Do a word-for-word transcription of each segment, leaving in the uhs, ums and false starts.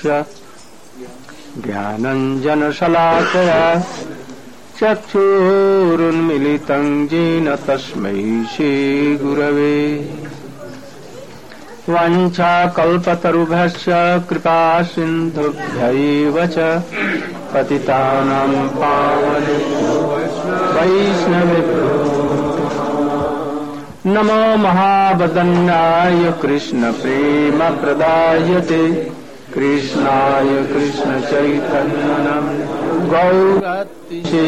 तस्य ज्ञानञ्जनशलाकया चक्षुरुन्मिलितं येन तस्मै श्रीगुरवे वाञ्छाकल्पतरुभ्यश्च कृपासिन्धुभ्यैव च पतितानां पावनेभ्यो वैष्णवेभ्यो नमो महावदन्याय कृष्णप्रेमप्रदायते कृष्णाय कृष्णचैतन्यं गौरतिशे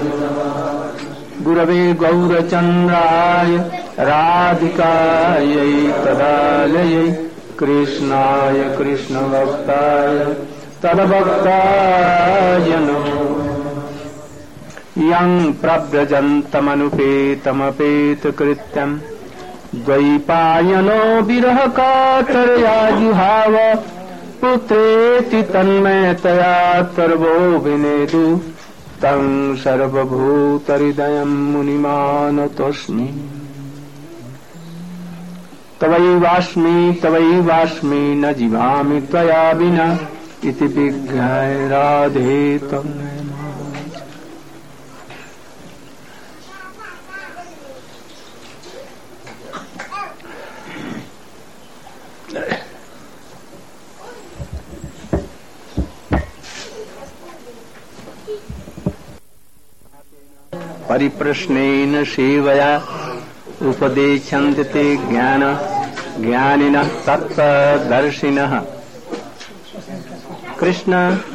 गुरवे गौरचन्द्राय राधिकायै तदालयै कृष्णाय कृष्णभक्ताय तद्भक्ताय नमो यं प्रव्रजन्तमनुपेतमपेतकृत्यं द्वैपायनो विरहकातरया जुहाव पुत्रेति तन्मयतया सर्वोऽभिनेदु तं सर्वभूतहृदयं मुनिमानतोऽस्मि तवैवास्मि तवैवास्मि न जीवामि त्वया विना इति विज्ञाय राधे त्वं परिप्रश्नेन सेवया उपदेशन्ति ते ज्ञान ज्ञानिनः तत्त्वदर्शिनः कृष्ण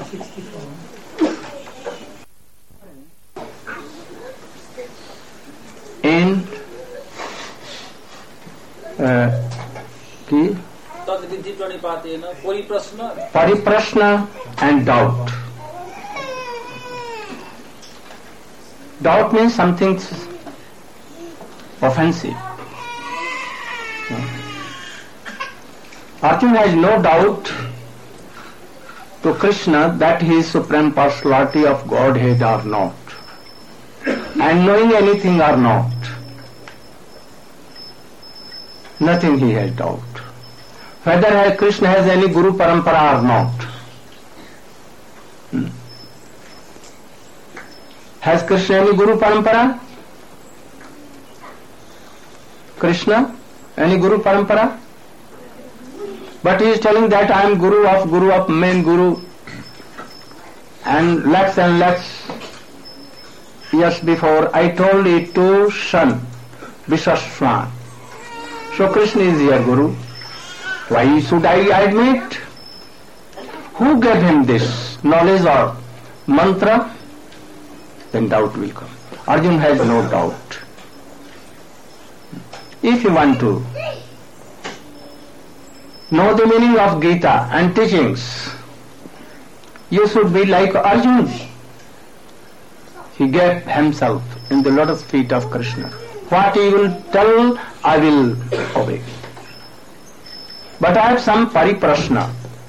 in uh, की परिप्रश्न and doubt. Doubt means something offensive. Arjuna has no doubt to Krishna that he is Supreme Personality of Godhead or not, and knowing anything or not. Nothing he has doubt. Whether Krishna has any Guru Parampara or not. Hmm. Has Krishna any Guru Parampara? Krishna? Any Guru Parampara? But he is telling that I am Guru of Guru of main Guru. And lakhs and lakhs years before I told it to son, Vishwaswan. So Krishna is your Guru. Why should I admit? Who gave him this knowledge or mantra? Then doubt will come. Arjuna has no doubt. If you want to know the meaning of Gita and teachings, you should be like Arjuna. He gave himself in the lotus feet of Krishna. What he will tell, I will obey. But I have some pariprashna.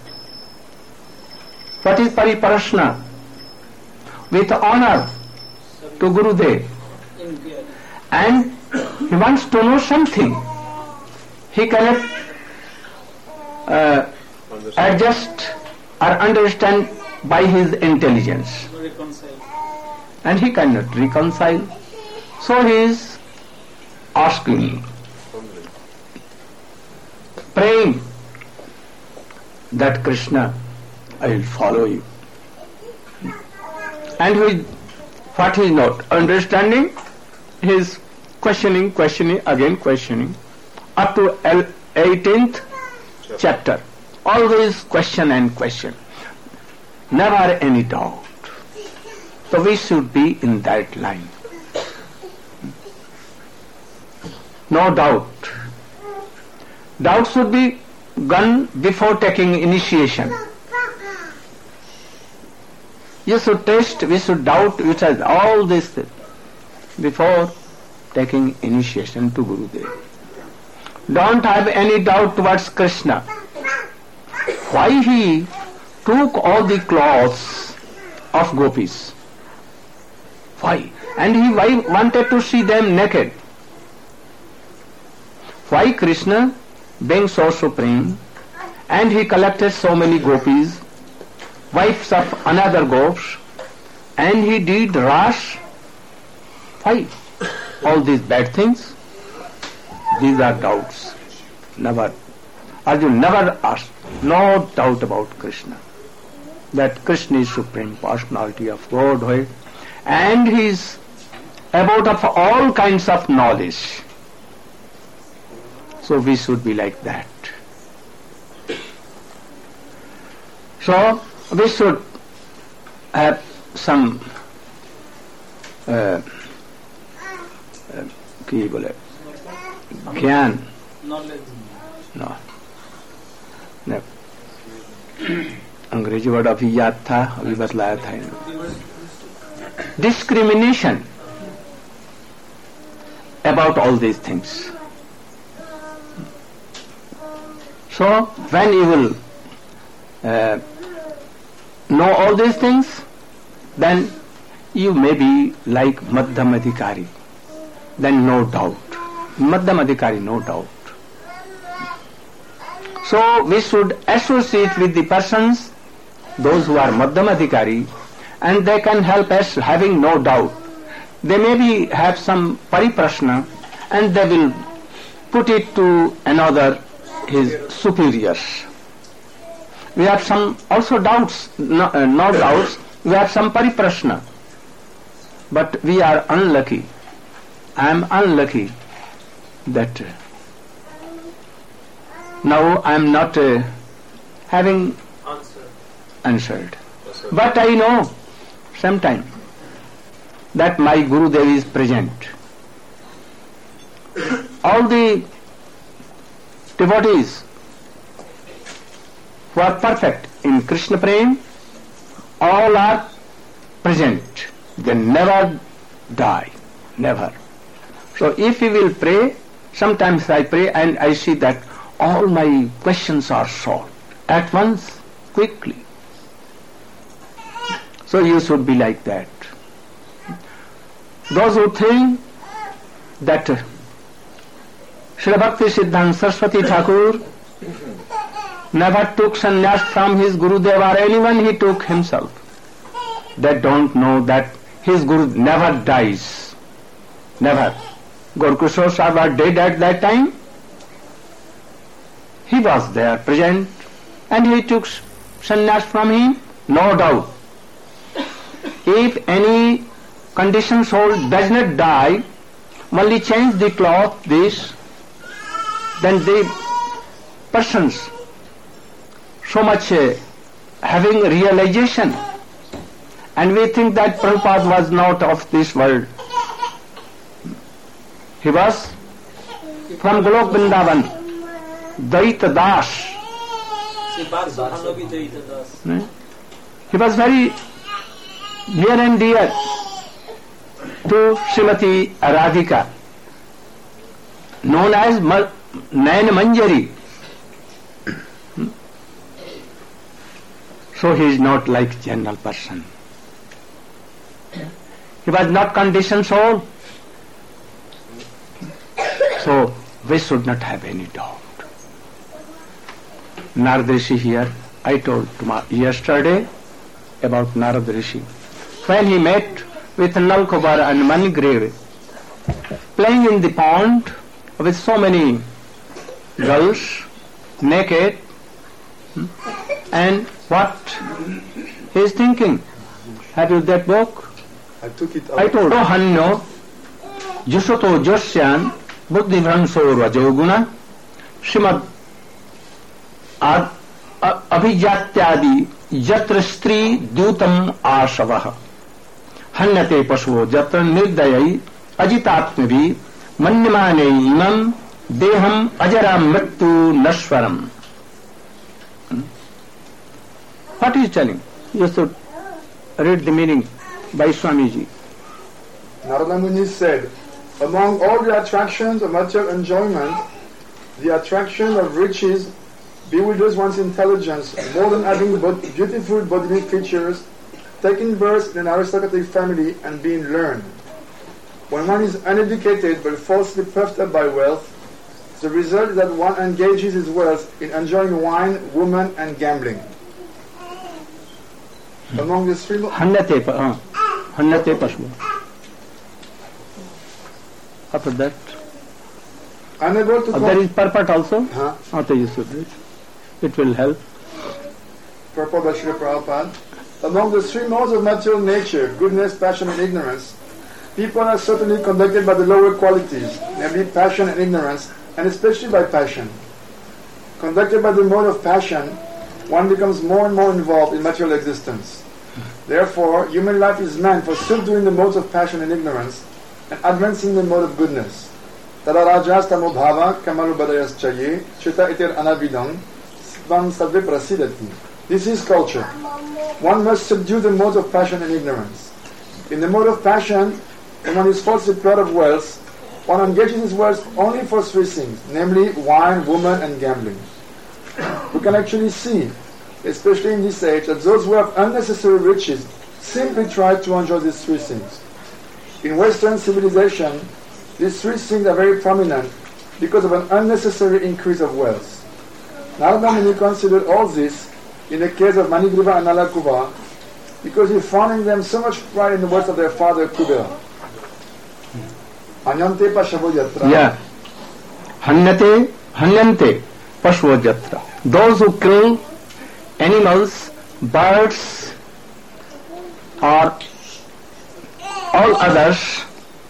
What is pariprashna? With honor to Gurudev, and he wants to know something. He cannot uh, adjust or understand by his intelligence, and he cannot reconcile. So he is asking, praying that Krishna, I will follow you. And he what he is not understanding, he is questioning, questioning, again questioning, up to eighteenth chapter. Always question and question. Never any doubt. So we should be in that line. No doubt. Doubt should be gone before taking initiation. You should test, we should doubt, we should all this before taking initiation to Gurudev. Don't have any doubt towards Krishna. Why he took all the clothes of gopis? Why? And he why wanted to see them naked. Why Krishna, being so supreme, and he collected so many gopis wives of another gods, and he did rash. Why? All these bad things, these are doubts. Never, Arjuna never asked, no doubt about Krishna, that Krishna is Supreme Personality of Godhead, and he is about of all kinds of knowledge. So we should be like that. So we should have some uh, की बोले ज्ञान no नहीं अंग्रेजी word अभी याद था, अभी बतलाया था इन्होंने. Discrimination about all these things. So when you will uh, know all these things, then you may be like Madhyam Adhikari. Then no doubt. Madhyam Adhikari, no doubt. So we should associate with the persons, those who are Madhyam Adhikari, and they can help us having no doubt. They maybe have some pariprashna and they will put it to another, his superiors. We have some also doubts, no, uh, no doubts, we have some pariprashna. But we are unlucky. I am unlucky that uh, now I am not uh, having answered. answered. But I know sometime that my Gurudev is present. All the devotees who are perfect in Krishna Prem, all are present. They never die. Never. So if we will pray, sometimes I pray and I see that all my questions are solved at once, quickly. So you should be like that. Those who think that uh, Srila Bhakti Siddhanta Saraswati Thakur never took sannyas from his Gurudev or anyone, he took himself. They don't know that his Guru never dies. Never. Gaurkishore Sahib was dead at that time. He was there present and he took sannyas from him, no doubt. If any conditioned soul does not die, only change the cloth, this, then the persons so much uh, having realization, and we think that Prabhupada was not of this world. He was from Golok Vrindavan, Daita Das. He was very near and dear to Srimati Radhika, known as Nayan Manjari. So he is not like general person. He was not conditioned soul. So we should not have any doubt. Narad Rishi here, I told yesterday about Narad Rishi. When he met with Nalkobar and Manigrave, playing in the pond with so many girls, naked, and what he is thinking. Have you that book? I took it out. I told Hanyo Jusoto Josyan Buddhi Vranso Rajoguna Srimad Abhijatyadi Jatra Stri Dutam Ashavaha Hanyate Pasvo Jatra Nirdayai Ajitatmavi Manyamane Imam Deham Ajaram Mrittu Nashwaram. What is telling? You should read the meaning by Swamiji. Narada Muni said, among all the attractions of material enjoyment, the attraction of riches bewilders one's intelligence more than having but beautiful bodily features, taking birth in an aristocratic family, and being learned. When one is uneducated but falsely puffed up by wealth, the result is that one engages his wealth in enjoying wine, women, and gambling. Among the three modes, Hanyate, uh, hanyate Pashva. After that, unable to uh, there is purport also. Huh? After you should read. It will help. purport by Srila Prabhupada. Among the three modes of material nature, goodness, passion, and ignorance, people are certainly conducted by the lower qualities, namely passion and ignorance, and especially by passion. Conducted by the mode of passion, one becomes more and more involved in material existence. Therefore, human life is meant for subduing the modes of passion and ignorance and advancing the mode of goodness. Tada rajas tamo bhava kamalu badayas chaye chita itir anavidam svam sadve prasidati. This is culture. One must subdue the modes of passion and ignorance. In the mode of passion, when one is falsely proud of wealth, one engages his wealth only for three things, namely wine, woman, and gambling. We can actually see, especially in this age, that those who have unnecessary riches simply try to enjoy these three things. In Western civilization, these three things are very prominent because of an unnecessary increase of wealth. Narada Muni considered all this in the case of Manigriva and Nalakuva because he found in them so much pride in the words of their father Kubera. Anyante Pashavo Yatra. Yeah. Hanyate, hanyante Pashvo Jatra. Those who kill animals, birds, or all others,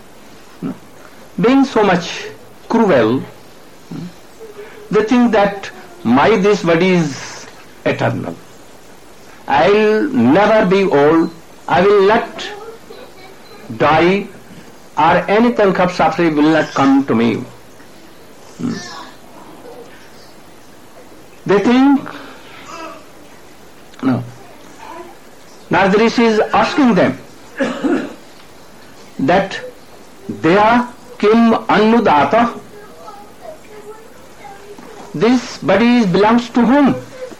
being so much cruel, they think that my this body is eternal. I'll never be old. I will not die, or any tank of suffering will not come to me. They think, no. Narada Rishi is asking them that they are kim annudata. This body belongs to whom?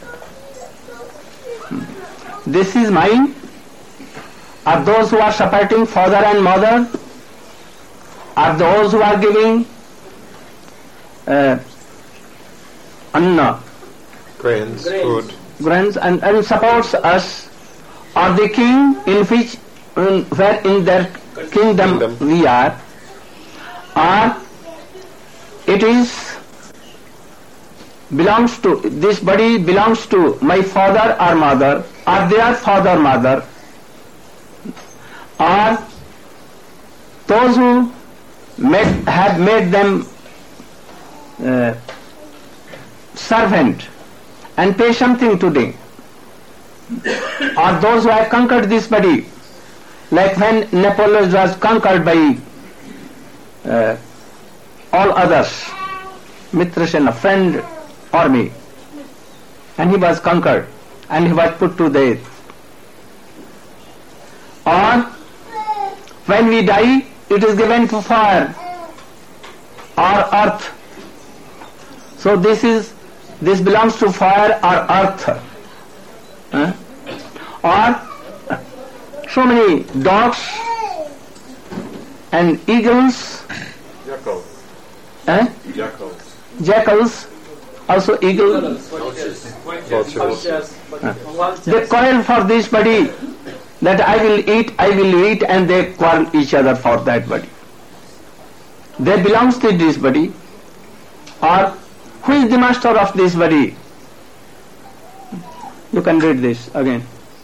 This is mine. Are those who are supporting father and mother? Are those who are giving uh, anna, Grains, food. grains and, and supports us? Are the king in which in, where in their kingdom, Kingdom. we are? Or it is belongs to this body belongs to my father or mother, or their father mother, or those who made, have made them uh, servant and pay something to them, or those who have conquered this body, like when Napoleon was conquered by uh, all others, Mitrasena, friend army, and he was conquered and he was put to death. Or when we die, it is given to fire or earth. So this is this belongs to fire or earth. Huh? Or so many dogs and eagles, Jackal. eh? Jackals. jackals, also eagle. Vultures. They quarrel for this body, that I will eat, I will eat, and they quarrel each other for that body. They belongs to this body, or who is the master of this body? You can read this again.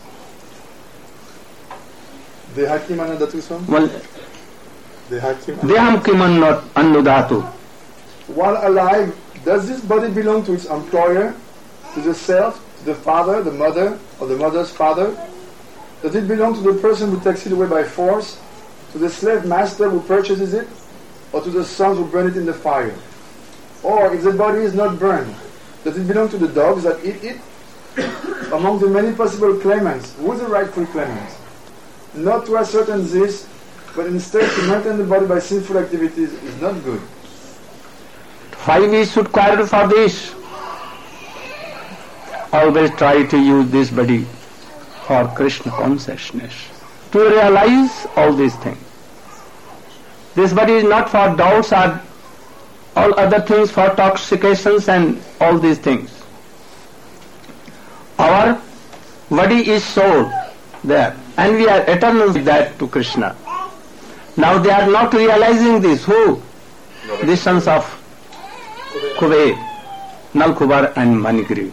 Dehaki Manadatusam. Well, Dehaki Deham kiman annudhatu. While alive, does this body belong to its employer, to the self, to the father, the mother, or the mother's father? Does it belong to the person who takes it away by force, to the slave master who purchases it, or to the sons who burn it in the fire? Or if the body is not burned, does it belong to the dogs that eat it? Among the many possible claimants, who is the rightful claimant? Not to ascertain this, but instead to maintain the body by sinful activities is not good. Why we should quarrel for this? Always try to use this body for Krishna consciousness, to realize all these things. This body is not for doubts or all other things, for toxications and all these things. Our body is soul, there. And we are eternal with that to Krishna. Now they are not realizing this. Who? The sons of Kuber, Nalkubar and Manigri.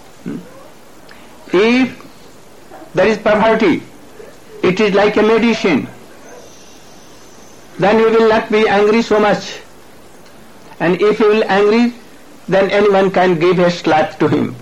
If there is poverty, it is like a medicine. Then you will not be angry so much. And if you will angry, then anyone can give a slap to him.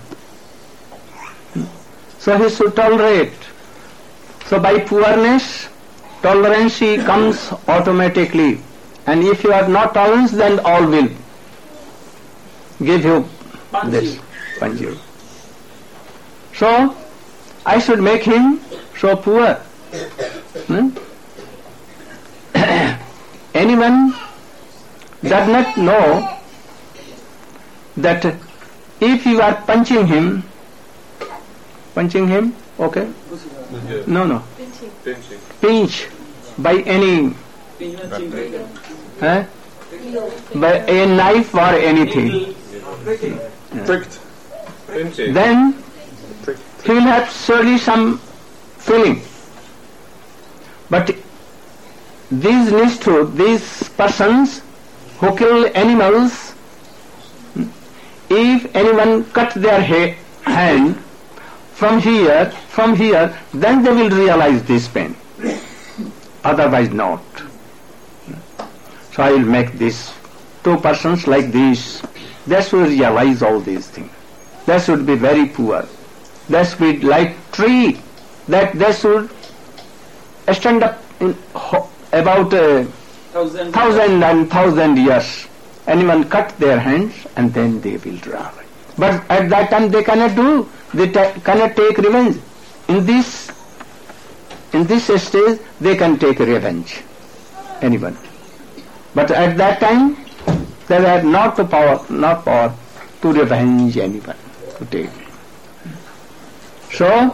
So he should tolerate. So by poorness, tolerance comes automatically. And if you are not tolerant, then all will give you Punch this, you. punch you. So I should make him so poor. Hmm? Anyone does not know that if you are punching him, punching him, okay? Yeah. No, no. Pinching. Pinch by any, eh? by a knife or anything. Pricked. Pinching. Then Pricked. he will have surely some feeling. But these nishthu, these persons who kill animals, if anyone cut their ha- hand from here, from here, then they will realize this pain. Otherwise not. So I will make this two persons like this. They should realize all these things. They should be very poor. They should be like tree, that they should stand up in ho- about a Thousand. thousand and thousand years. Anyone cut their hands and then they will die. But at that time they cannot do. They ta- cannot take revenge. In this, in this stage they can take revenge. Anyone. But at that time they have not the power, not power to revenge anyone, to take. So,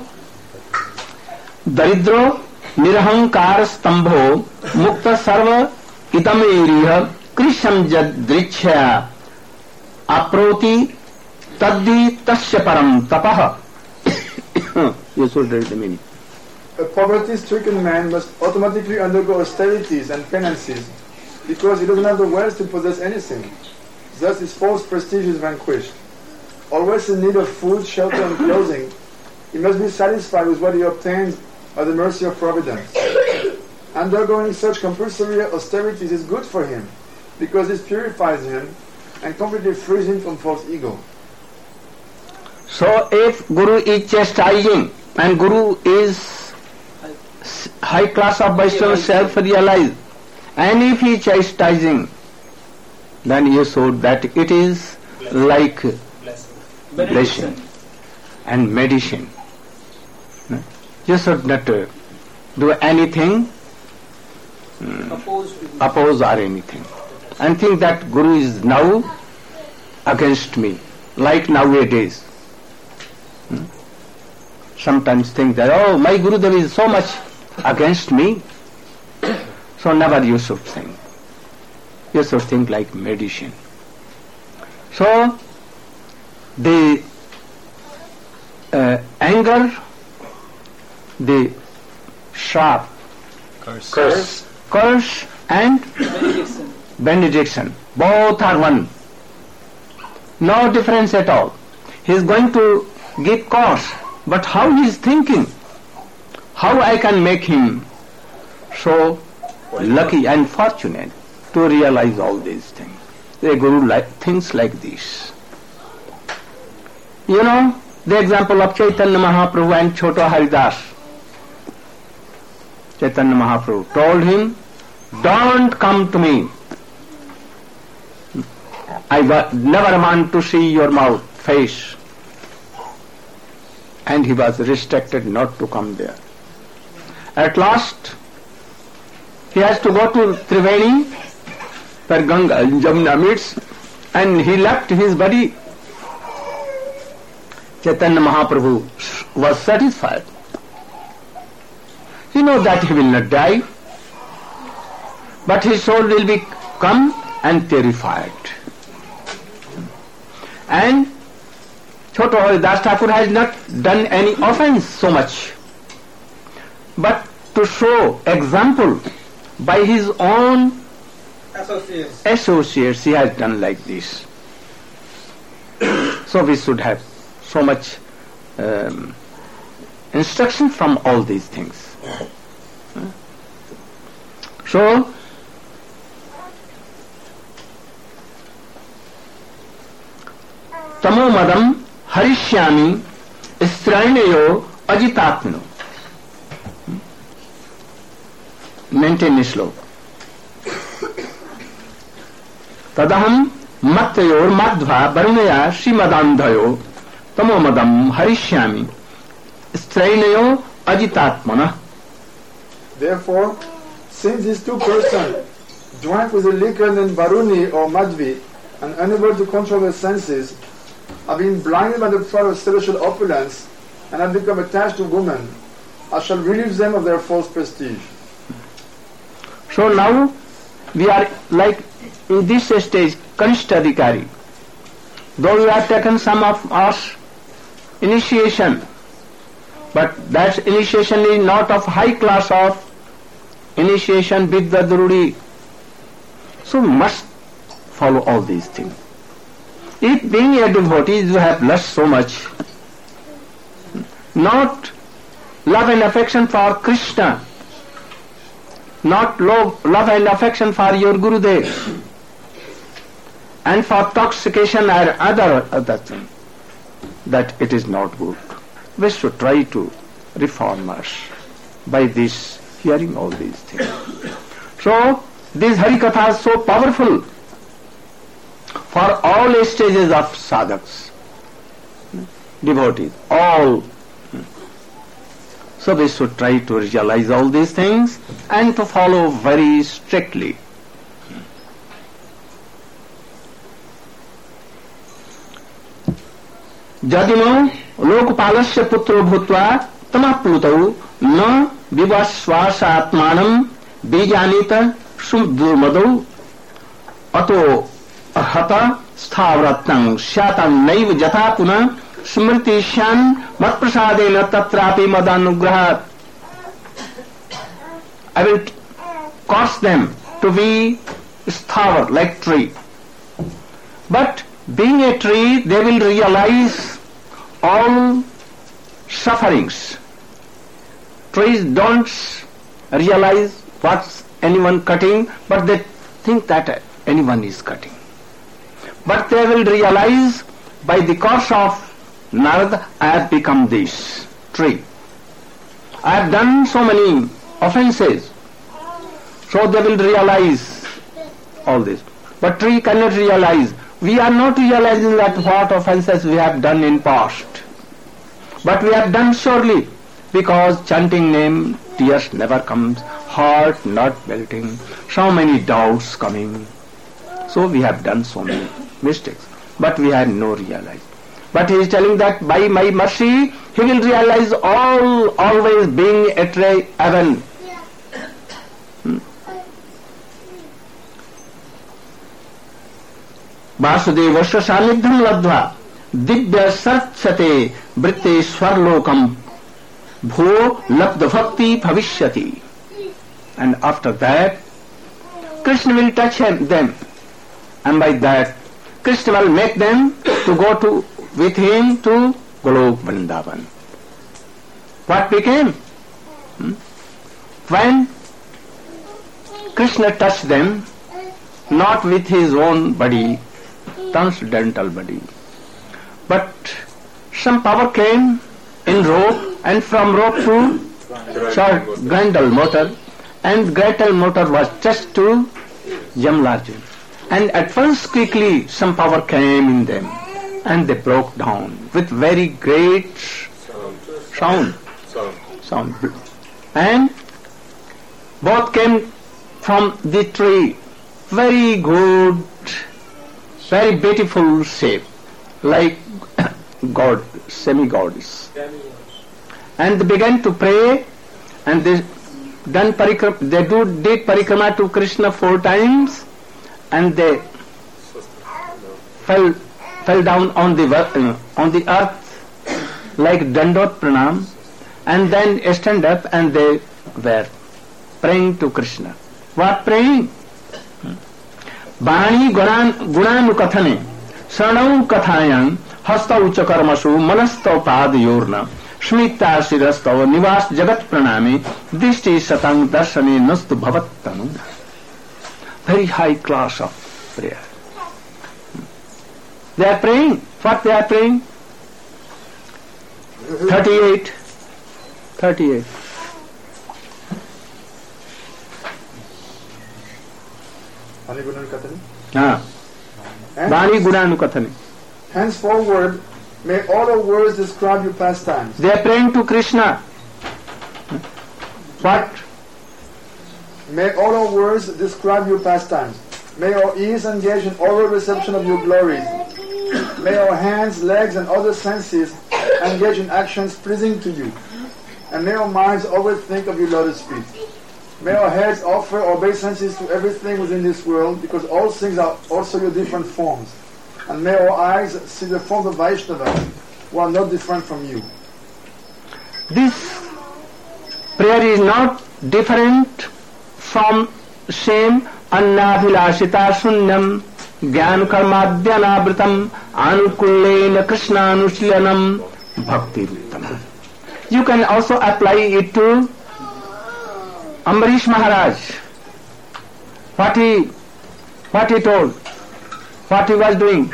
Daridro Nirhankar Stambho Mukta Sarva Itameriha Krisham Jadrichya Aproti Taddi Tasya Param Tapaha. You should read the meaning. A poverty-stricken man must automatically undergo austerities and penances because he doesn't have the wealth to possess anything. Thus his false prestige is vanquished. Always in need of food, shelter and clothing, he must be satisfied with what he obtains by the mercy of Providence. Undergoing such compulsory austerities is good for him because this purifies him and completely frees him from false ego. So if Guru is chastising and Guru is high class of Vaishnava self-realized, and if he is chastising, then you showed that it is like blessing and medicine. You should not uh, do anything Opposed to him. oppose or anything, and think that Guru is now against me, like nowadays. Hmm? Sometimes think that, oh, my Gurudev is so much against me, so never you should think. You should think like medicine. So, the uh, anger, the sharp Curse. Curse. curse and Benediction. benediction, both are one. No difference at all. He is going to give cause, but how he is thinking, how I can make him so lucky and fortunate to realize all these things. The Guru like, thinks like this. You know, the example of Chaitanya Mahaprabhu and Choto Haridas. Chaitanya Mahaprabhu told him, don't come to me. I wa- never want to see your mouth, face. And he was restricted not to come there. At last, he has to go to Triveni, where Ganga and Jamuna meets, and he left his body. Chaitanya Mahaprabhu was satisfied. He knows that he will not die, but his soul will be come and purified. And Choto Haridas Thakur has not done any offense so much. but to show example by his own Associates. associates he has done like this. So we should have so much um, instruction from all these things. So tamo madam harishyami straineyo ajitatmino. Maintain this slow. Tadaham matyayor madhva varunaya srimadandhayo tamo madam harishyami straineyo ajitatmana. Therefore, since these two persons drank with a liquor named Varuni or Madhvi and unable to control their senses, have been blinded by the pride of celestial opulence and have become attached to women, I shall relieve them of their false prestige. So now we are like in this stage, Kanishta. Though we have taken some of us initiation, but that initiation is not of high class of initiation Vidya Durudi. So must follow all these things. If being a devotee you have lost so much, not love and affection for Krishna, not love, love and affection for your Gurudev, and for intoxication or other other thing, that it is not good. We should try to reform us by this, hearing all these things. So, this Harikatha is so powerful for all stages of sadhaks, devotees, all. So we should try to realize all these things and to follow very strictly. Jadino lokpalasya putro bhutva tamaplutau na vivasvasa atmanam bijanita sumdurmadau ato arhata sthavratnang syatan naiv jata puna smriti shan mat prasadena tatrapi madanugrahat. I will t- cause them to be sthavar, like tree. But being a tree, they will realize all sufferings. Trees don't realize what's anyone cutting, but they think that anyone is cutting. But they will realize by the course of Narad, I have become this tree. I have done so many offenses. So they will realize all this. But tree cannot realize. We are not realizing that what offenses we have done in past. But we have done surely, because chanting name, tears never comes, heart not melting, so many doubts coming. So we have done so many mistakes. But we have no realize. But he is telling that by my mercy, he will realize all, always being a tree heaven. Hmm. Vasudevasya sanidham ladva divya sartsate vritte swarlokam bho labdha bhakti bhavishyati. And after that, Krishna will touch him, them, and by that Krishna will make them to go to with him to Golok Vrindavan. What became? Hmm? When Krishna touched them, not with his own body, transcendental body, but some power came in rope, and from rope to short Grendel motor, and Grendel motor was touched to Jamlarjun. And at once quickly some power came in them, and they broke down with very great sound. Sound. Sound. And both came from the tree. Very good, very beautiful shape, like God, semi-gods. And they began to pray, and they done parikram, they do did parikrama to Krishna four times, and they fell fell down on the uh, on the earth like Dandot Pranam, and then stand up and they were praying to Krishna. What praying? Bani gunanukathane Sarnau kathayam hastau chakarmasu manastau padayorna Shmita shirastau nivas jagat praname dishti satang darsane nastu bhavattanu. Very high class of prayer. They are praying. What they are praying? Thirty-eight. Thirty-eight. Ah. Bani Gunanukathani. Henceforward, may all our words describe your pastimes. They are praying to Krishna. What? May all our words describe your pastimes. May our ears engage in oral reception of your glories. May our hands, legs, and other senses engage in actions pleasing to you. And may our minds always think of your lotus feet. May our heads offer obeisances to everything within this world, because all things are also your different forms. And may our eyes see the forms of Vaishnavas, who are not different from you. This prayer is not different from same annabhilashita sunyam jnana karmadhyanabritam anukullena krishnanushilanam bhakti ruttam. You can also apply it to Ambarish Maharaj. What he, what he told, what he was doing.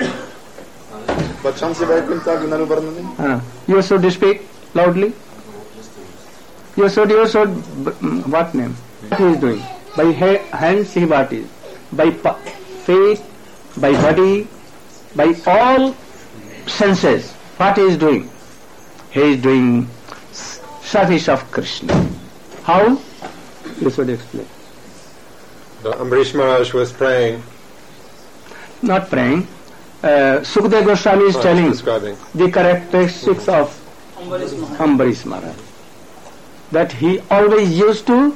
Uh, you should speak loudly. You should, you should, what name? What he is doing? By ha- hands he what is? By pa- feet, by body, by all senses. What he is doing? He is doing service of Krishna. How? You should explain. The Ambarish Maharaj was praying. Not praying. Uh, Sukadeva Goswami is Oh, telling describing. the characteristics of Ambarish Maharaj. That he always used to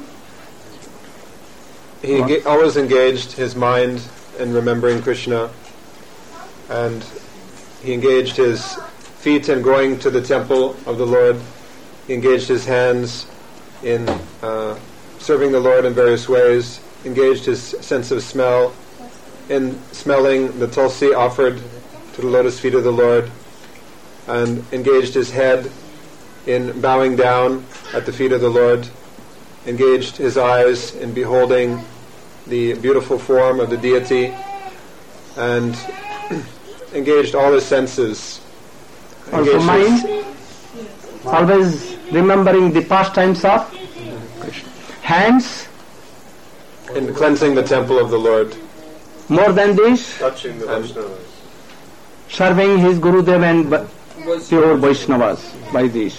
He enga- always engaged his mind in remembering Krishna, and he engaged his feet in going to the temple of the Lord. He engaged his hands in uh, serving the Lord in various ways, engaged his sense of smell in smelling the tulsi offered to the lotus feet of the Lord, and engaged his head in bowing down at the feet of the Lord, engaged his eyes in beholding the beautiful form of the deity, and engaged all his senses. also Engaged mind, his- always remembering the pastimes of Krishna. Hands, in cleansing the temple of the Lord. more than this, Touching the Vaishnavas. serving his Gurudev and ba- pure Vaishnavas by this.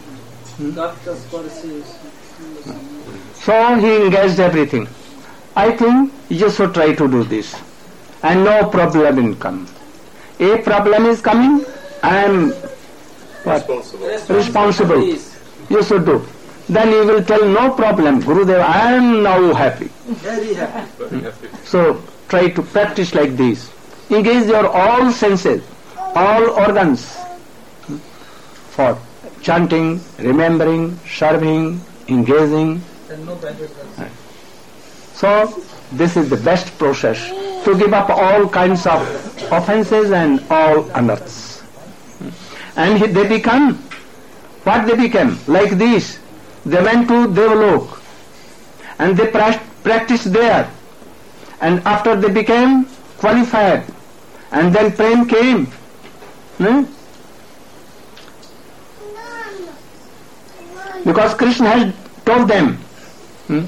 So he engaged everything. I think you should try to do this, and no problem will come. A problem is coming, I am what? Responsible. responsible. You should do. Then you will tell no problem, Gurudev, I am now happy. Very happy. Very happy. So try to practice like this. Engage your all senses, all organs for chanting, remembering, serving, engaging. And no bad. So this is the best process to give up all kinds of offenses and all unearths. And he, they become, what they became? Like this. They went to Devalok and they pra- practiced there. And after they became qualified, and then Prem came. Hmm? Because Krishna has told them hmm,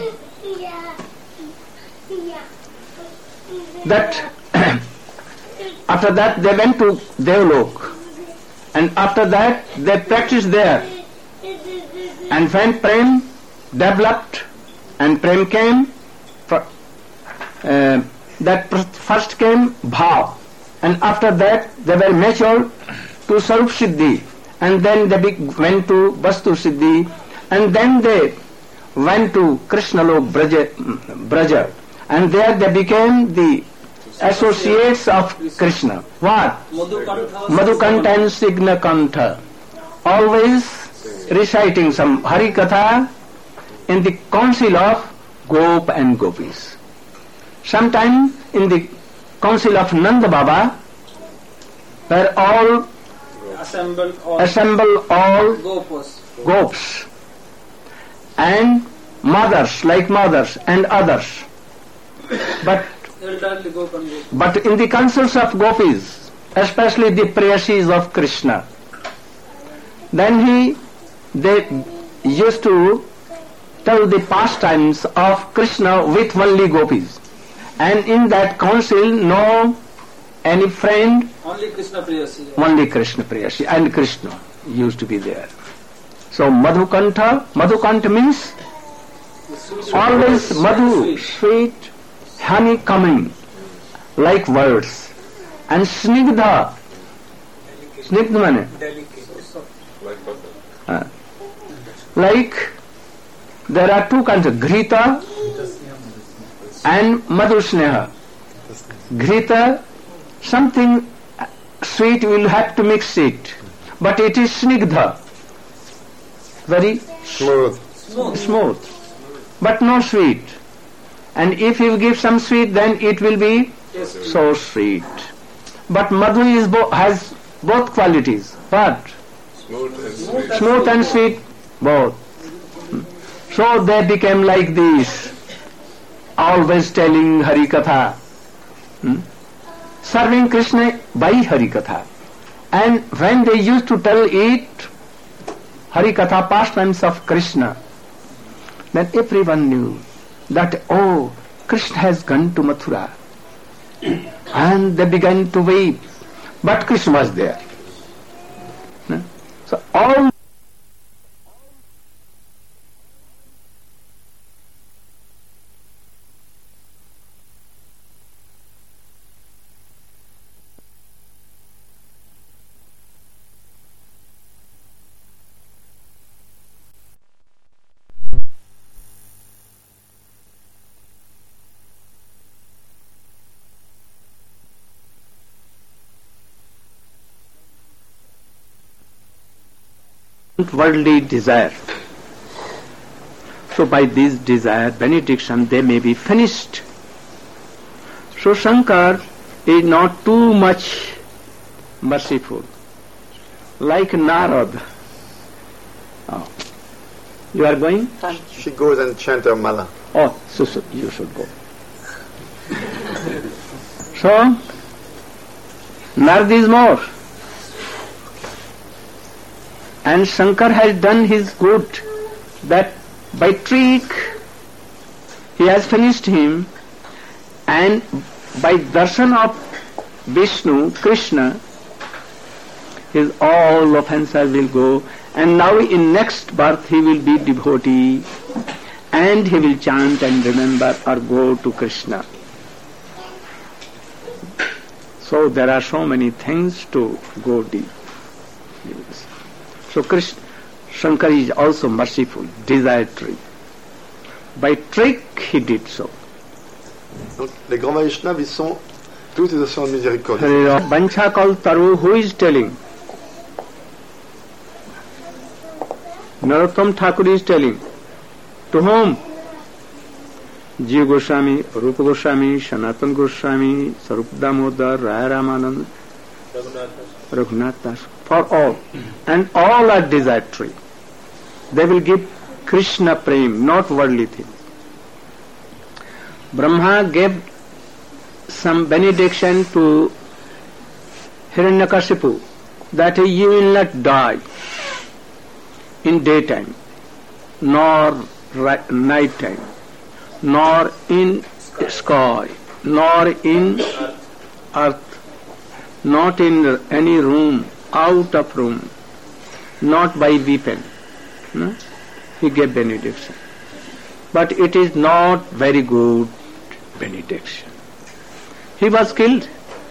that after that they went to Devalok, and after that they practiced there. And when Prem developed and Prem came, for, uh, that pr- first came Bhav, and after that they were matured to Sarup Siddhi, and then they be- went to Vastu Siddhi, and then they went to Krishna Lok Braja, Braja, and there they became the associates of Krishna. What? Madhukanta and Signakanta. Always reciting some Hari Katha in the council of Gop and Gopis. Sometime in the council of Nanda Baba, where all Assemble all assemble all Gopas. Gops and mothers like mothers and others. But Elderly Gop and Gop. but in the councils of Gopis, especially the Preyasis of Krishna, then he they used to tell the pastimes of Krishna with only Gopis, and in that council no any friend, Only Krishna Priyasi. only Krishna Priyasi, and Krishna used to be there. So Madhukantha, Madhukantha means always Madhu, sweet, honey coming, like words. And Snigdha, Snigdha mane, uh, like there are two kinds of Ghrita and Madhusneha. Ghrita, something sweet, will have to mix it, but it is Snigdha, very Smooth. Smooth. smooth, but no sweet. And if you give some sweet, then it will be Yes. so sweet. But Madhu is bo- has both qualities, but smooth and sweet, both. So they became like this, always telling Hari Katha, hmm? serving Krishna by Hari Katha. And when they used to tell it, Hari Katha, pastimes of Krishna, then everyone knew that, oh, Krishna has gone to Mathura. And they began to weep. But Krishna was there. No? So all worldly desire. So by this desire, benediction, they may be finished. So Shankar is not too much merciful, like Narad. Oh. You are going? She goes and chants her mala. Oh, so, so you should go. So, Narad is more. And Shankar has done his good, that by trick he has finished him, and by darshan of Vishnu, Krishna, his all offences will go, and now in next birth he will be devotee, and he will chant and remember or go to Krishna. So there are so many things to go deep. So Krishna, Shankar is also merciful, desiratory. By trick he did so. Donc, les grands Vaishnavas, ils sont tous des océans de miséricorde. Banchakal Taru, who is telling? Narottam Thakur is telling. To whom? Jiva Goswami, Rupa Goswami, Sanatana Goswami, Sarup Damodar, Raya Ramananda, Raghunath Das, for all. And all are desiratory. They will give Krishna prem, not worldly things. Brahma gave some benediction to Hiranyakashipu that you will not die in daytime, nor ri- night time, nor in sky, nor in earth, not in any room, out of room, not by weapon. No? He gave benediction. But it is not very good benediction. He was killed.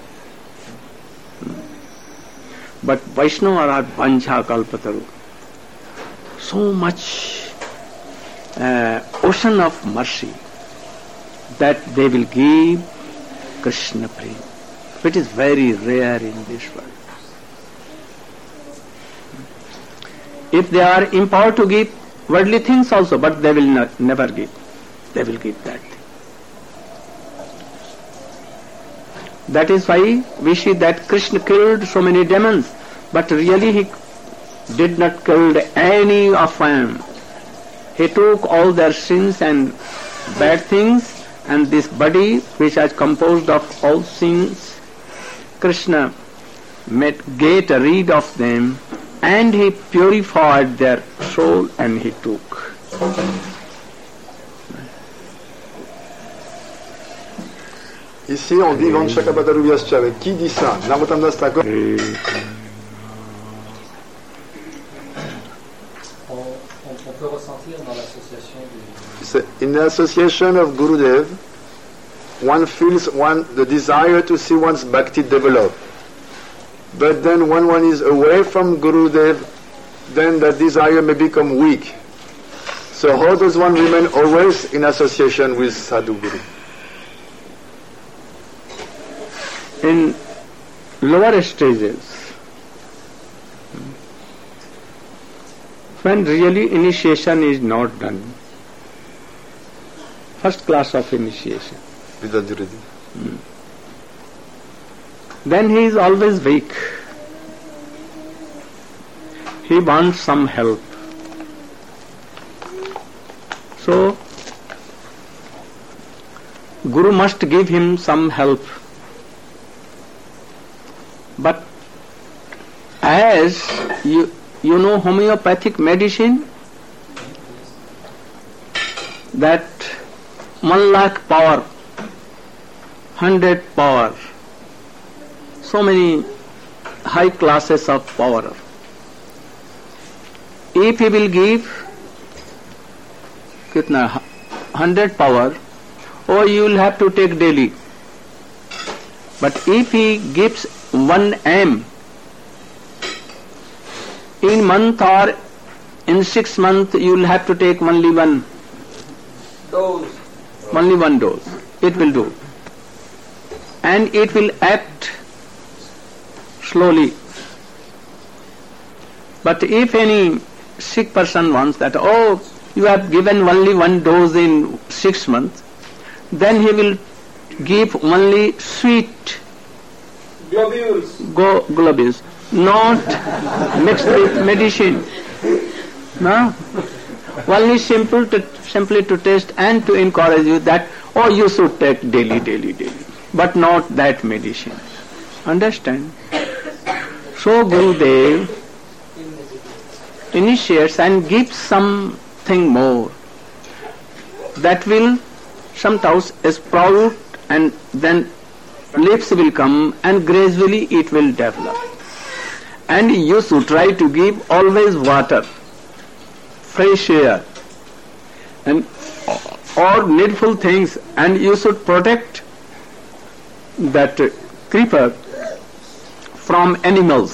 But Vaishnava are Vancha Kalpataru. So much uh, ocean of mercy that they will give Krishna prem, which is very rare in this world. if they are empowered to give worldly things also, but they will not, never give. They will give that thing. That is why we see that Krishna killed so many demons, but really he did not kill any of them. He took all their sins and bad things, and this body which is composed of all sins, Krishna made get rid of them, and he purified their soul and he took. Ici, on dit Vanchakapataruvyascha. Avec qui dit ça? Narottam Das Thakur. On, on, on peut ressentir dans l'association du... In the association of Gurudev, one feels one the desire to see one's bhakti develop. But then when one is away from Gurudev, then that desire may become weak. So how does one remain always in association with Sadhu Guru? In lower stages, when really initiation is not done, first class of initiation, mm. then he is always weak. He wants some help. So, Guru must give him some help. But as you, you know homeopathic medicine, that one lakh power, hundred power, so many high classes of power. If he will give kitna hundred power, oh, you will have to take daily. But if he gives one M, in month or in six months you will have to take only one Dose. only one dose. It will do, and it will act slowly. But if any sick person wants that, oh, you have given only one dose in six months, then he will give only sweet Globules. go globules, not mixed with medicine. No, only simple to simply to test and to encourage you that, oh, you should take daily, daily, daily, but not that medicine. Understand? So Gurudev initiates and gives something more that will sometimes sprout, and then leaves will come, and gradually it will develop. And you should try to give always water, fresh air, and all needful things, and you should protect that creeper from animals.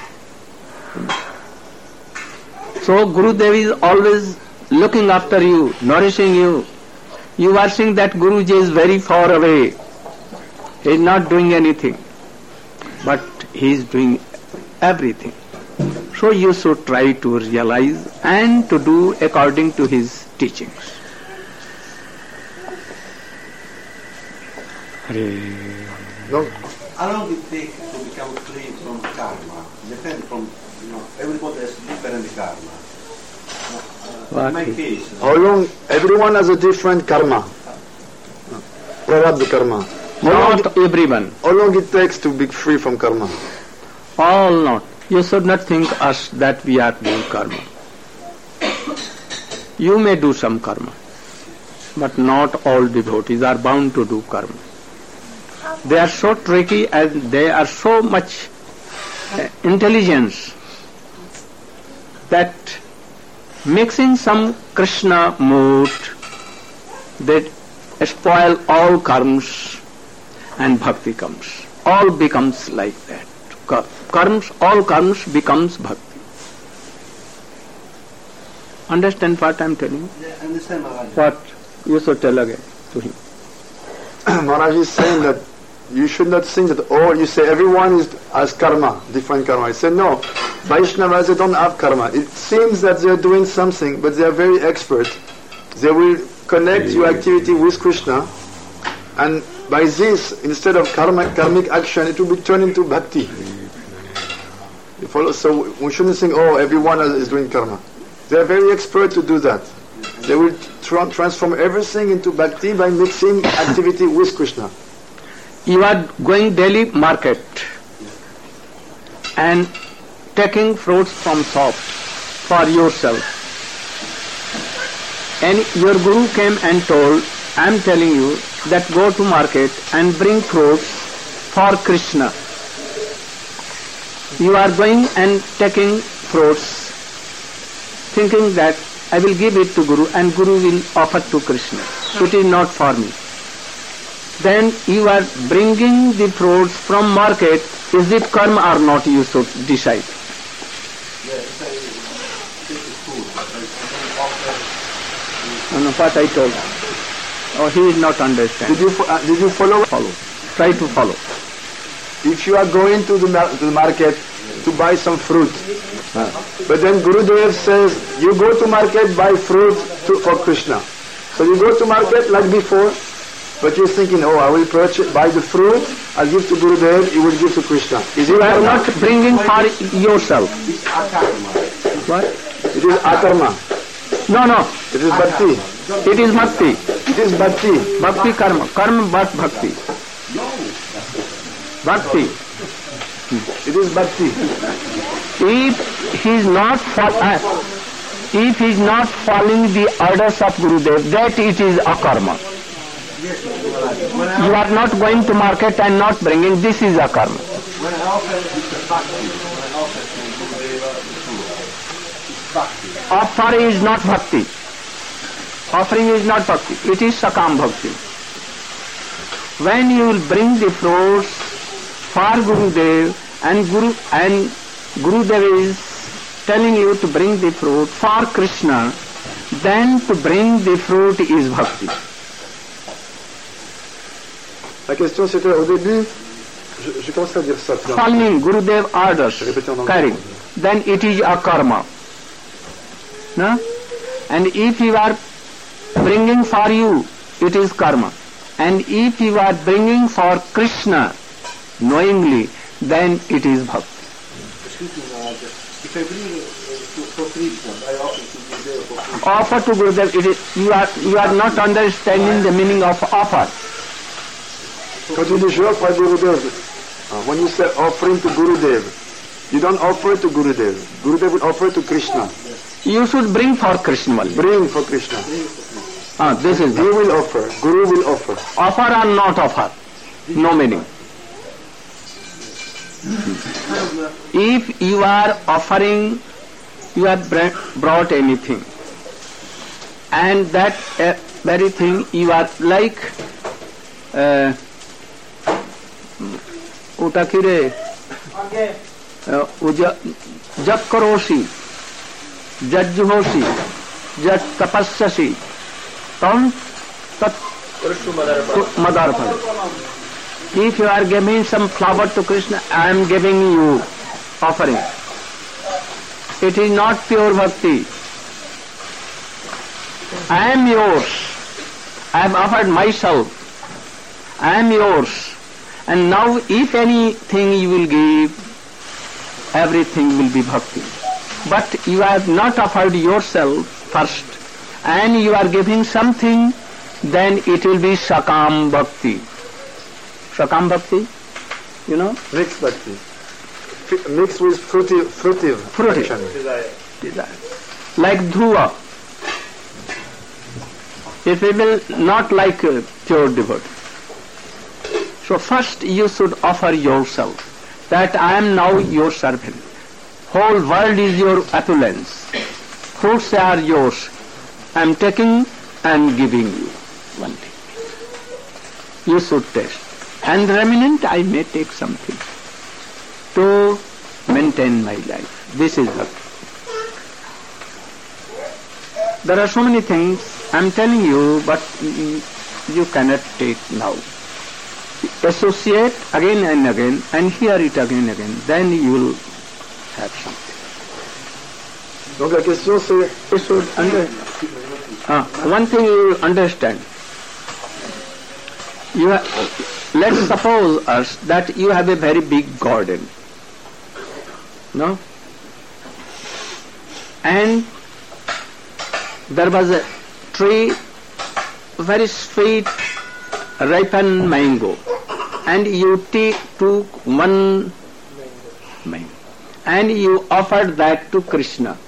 So Gurudev is always looking after you, nourishing you. You are seeing that Guruji is very far away. He is not doing anything, but he is doing everything. So you should try to realize and to do according to his teachings. Donc, How long it takes to become free from karma? Depends from, you know, everybody has different karma. Uh, in my case, uh, how long? Everyone has a different karma. Prarabdha karma. How long, Not everyone, how long it takes to be free from karma? all not. You should not think us that we are doing karma. You may do some karma, but not all devotees are bound to do karma. They are so tricky and they are so much uh, intelligence that mixing some Krishna mood, they spoil all karmas and bhakti comes. All becomes like that. Karms, all karms becomes bhakti. Understand what I am telling you? I understand, Maharaj. What? You should tell again to him. Maharaj is saying that you should not think that, oh, you say everyone is has karma, different karma. I said, no, Vaishnavas, they don't have karma. It seems that they're doing something, but they are very expert. They will connect your activity with Krishna, and by this, instead of karma, karmic action, it will be turned into bhakti. You follow? So we shouldn't think, oh, everyone is doing karma. They are very expert to do that. They will tra- transform everything into bhakti by mixing activity with Krishna. You are going daily market and taking fruits from shop for yourself. And your guru came and told, I am telling you that go to market and bring fruits for Krishna. You are going and taking fruits, thinking that I will give it to Guru and Guru will offer to Krishna. It is not for me. Then you are bringing the fruits from market. Is it karma or not? You should decide. No, no, what I told. Oh, he is not understanding. Did you fo- uh, did you follow? Follow. Try to follow. If you are going to the, mar- to the market to buy some fruit, uh, but then Gurudev says you go to market buy fruit to, for Krishna. So you go to market like before, but you're thinking, oh, I will purchase, buy the fruit, I'll give to Gurudev, he will give to Krishna. Is You it are karma? not bringing for yourself. It's akarma. What? It is akarma. No, no. It is bhakti. It is bhakti. It is bhakti. Bhakti karma. Karma but bhakti. Bhakti. It is bhakti. If he is not fo- uh, if he is not following the orders of Gurudev, that it is akarma. You are not going to market and not bringing. This is akarma. When I offer it's a bhakti. When I offer to Gurudeva the food, it's bhakti. Offering is not bhakti. Offering is not bhakti. It is sakam bhakti. When you will bring the fruits for Gurudev and Guru and Gurudev is telling you to bring the fruit for Krishna, then to bring the fruit is bhakti. La question c'était au début, je, je commence à dire ça. Following Gurudev orders, carrying, then it is a karma. No? And if you are bringing for you, it is karma. And if you are bringing for Krishna knowingly, then it is bhakti. Excuse me, Maharaj. If I bring uh, to, for Krishna, I offer to Gurudeva for Krishna. Offer to Gurudev, it is, you are you are not understanding the meaning of offer. Quand tu dis je offre à Gurudev, uh, when you say offering to Gurudev, you don't offer to Gurudev. Gurudev will offer to Krishna. You should bring for Krishna only. Bring for Krishna. Ah, this is He will offer. Guru will offer. offer or not offer. No meaning. If you are offering, you have br- brought anything, and that uh, very thing you are like uh, ওটা কি রে जप करोषि जज्जुहोषि जट तपस्यसि तम तत् मदार्पण. If you are giving some flower to Krishna, I am giving you offering. It is not pure bhakti. I am yours. I have offered myself. I am yours. And now if anything you will give, everything will be bhakti. But you have not offered yourself first, and you are giving something, then it will be sakam bhakti. Sakam bhakti, you know? Mixed bhakti. F- mixed with fruitive, fruitive. Fruitive. action. Desire. Like dhruva. If we will not like uh, pure devotee. So first you should offer yourself, that I am now your servant. Whole world is your opulence. Fruits are yours. I am taking and giving you one thing. You should taste. And remnant I may take something to maintain my life. This is bhakti. There are so many things I am telling you, but you cannot take now. Associate again and again and hear it again and again, then you will have something. Donc la question c'est... You should under, uh, one thing you will understand. You ha- let's suppose us that you have a very big garden. No? And there was a tree, very sweet, ripened mango, and you t- took one mango and you offered that to Krishna.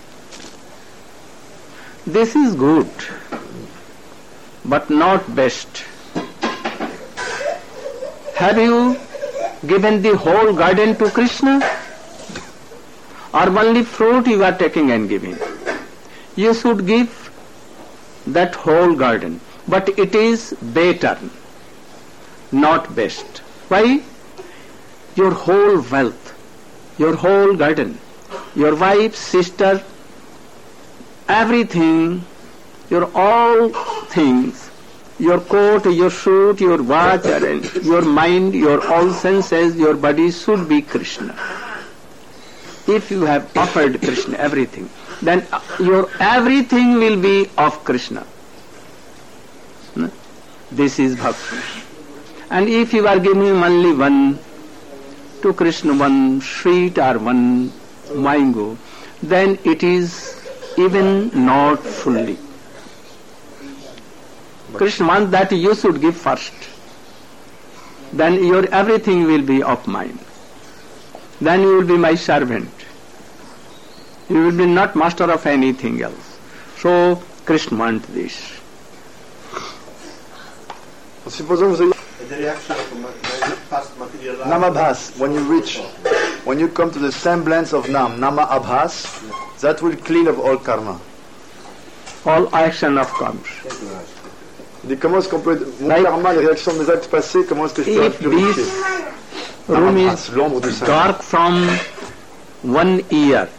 This is good, but not best. Have you given the whole garden to Krishna? Or only fruit you are taking and giving? You should give that whole garden, but it is better, not best. Why? Your whole wealth, your whole garden, your wife, sister, everything, your all things, your coat, your suit, your watch, your mind, your all senses, your body should be Krishna. If you have offered Krishna everything, then your everything will be of Krishna. This is bhakti. And if you are giving only one to Krishna, one sweet or one mango, then it is even not fully. Krishna wants that you should give first. Then your everything will be of mine. Then you will be my servant. You will be not master of anything else. So Krishna wants this. Supposons vous ayez The reaction of past material life. Namabhas, when you reach, when you come to the semblance of Nam, Nama Abhas, that will clean of all karma. All action of karma. Mais comment est-ce qu'on peut, mon Like, karma, les réactions de mes actes passés, comment est-ce que je peux la If purifier? this room Namabhas, is l'ombre du saint. dark from one year,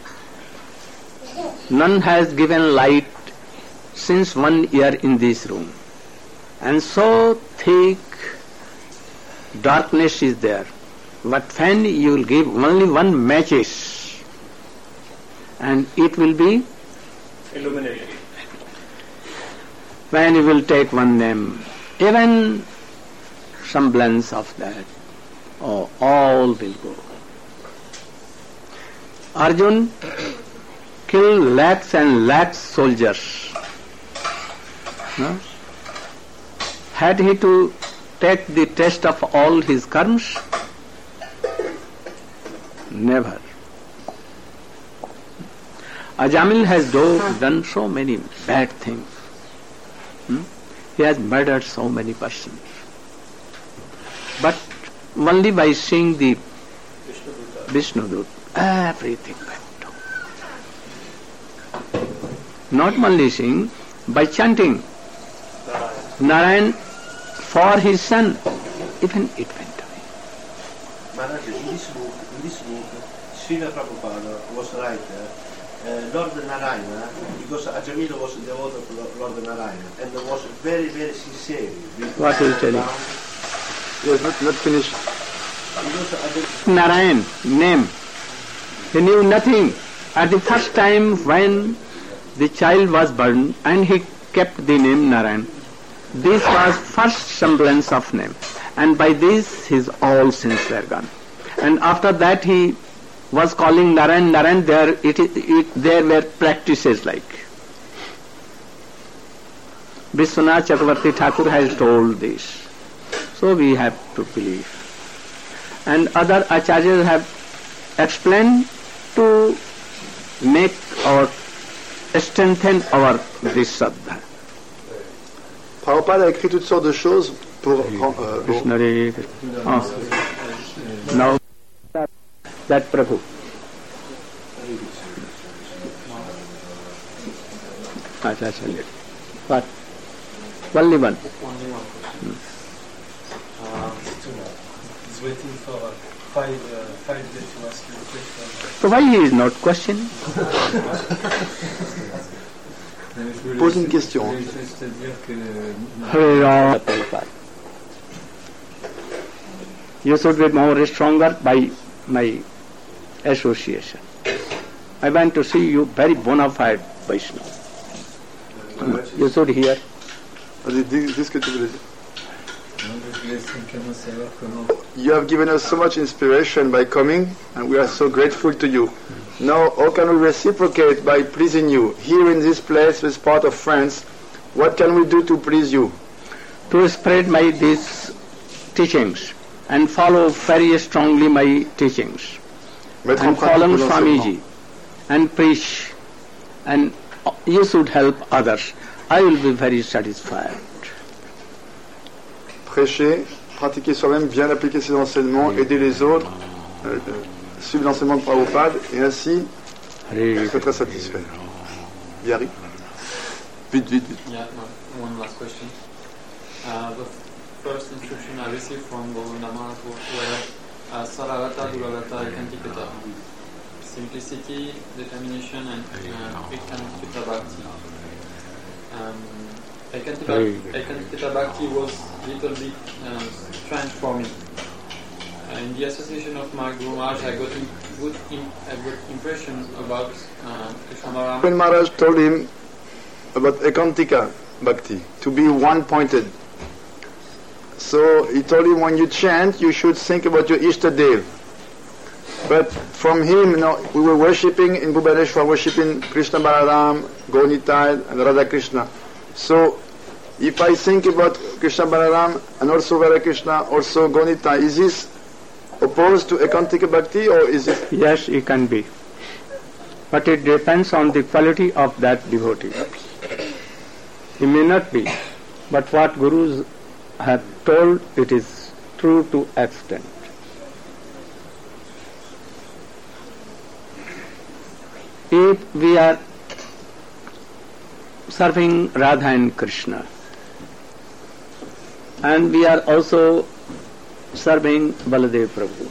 none has given light since one year in this room, and so thick darkness is there. But when you will give only one matches, and it will be illuminated. When you will take one name, even semblance of that, oh, all will go. Arjun killed lakhs and lakhs soldiers. No? Had he to take the test of all his karmas? Never. Ajamil has do, done so many bad things. Hmm? He has murdered so many persons. But only by seeing the Vishnudut, everything went down. Not only seeing, by chanting Narayan for his son, even it went away. Maharaj, in this book, in this book, Srila Prabhupada was right. Uh, Lord Narayana, because Ajamila was the devotee of Lord Narayana, and was very, very sincere. What will tell you? Yes, not, not finished. Narayan, name. He knew nothing. At the first time when the child was born and he kept the name Narayan, this was first semblance of name. And by this his all sins were gone. And after that he was calling Narayan, Narayan, there, it, it, there were practices like. Vishwanath Chakravarti Thakur has told this. So we have to believe. And other acharyas have explained to make our, strengthen our this Shraddha. Prabhupada a écrit toutes sortes de choses pour... Euh, pour Krishna Hare Krishna. Oh. Now, that Prabhu. Acha, acha, what? Only one. Only one question. Uh, he's waiting for uh, five, uh, five days to ask you a question. So why he is not questioning? Pose une question. Je voulais juste dire que Hare Rama Prabhupada. You should be more stronger by my association. I want to see you very bona fide Vaishnava. You should hear. Vas-y, dis, dis ce que tu voulais dire. You have given us so much inspiration by coming, and we are so grateful to you. Now, how can we reciprocate by pleasing you? Here in this place, this part of France, what can we do to please you? To spread my these teachings and follow very strongly my teachings. Mettre en And pratique follow vos enseignements. Swamiji and preach, and you should help others. I will be very satisfied. Prêcher, pratiquer soi-même, bien appliquer ses enseignements, aider les autres, euh, suivre l'enseignement de Prabhupada, et ainsi, je serai très satisfait. Yari? Vite, vite, vite. Yeah, no, one last question. Uh, the first instruction I received from Govinda Maharaj were uh, Saragata, Duragata, Ekantikata. Simplicity, determination, and uh, Ekantikata Bhakti. Um, Ekantikata Bhakti was a little bit uh, strange for me. Uh, in the association of my Guru Maharaj, I got a good, in, a good impression about uh, Krishna Balaram. When Maharaj told him about Ekantika Bhakti, to be one-pointed. So he told him, when you chant, you should think about your Ishtadev. But from him, you know, we were worshipping in Bhubaneswar, worshipping Krishna Balaram, Gaunitai, and Radha Krishna. So if I think about Krishna Balaram and also Radha Krishna, also Gaunitai, is this opposed to Ekantika Bhakti, or is it? Yes, it can be. But it depends on the quality of that devotee. It may not be. But what Gurus have told, it is true to extent. If we are serving Radha and Krishna, and we are also serving Baladev Prabhu,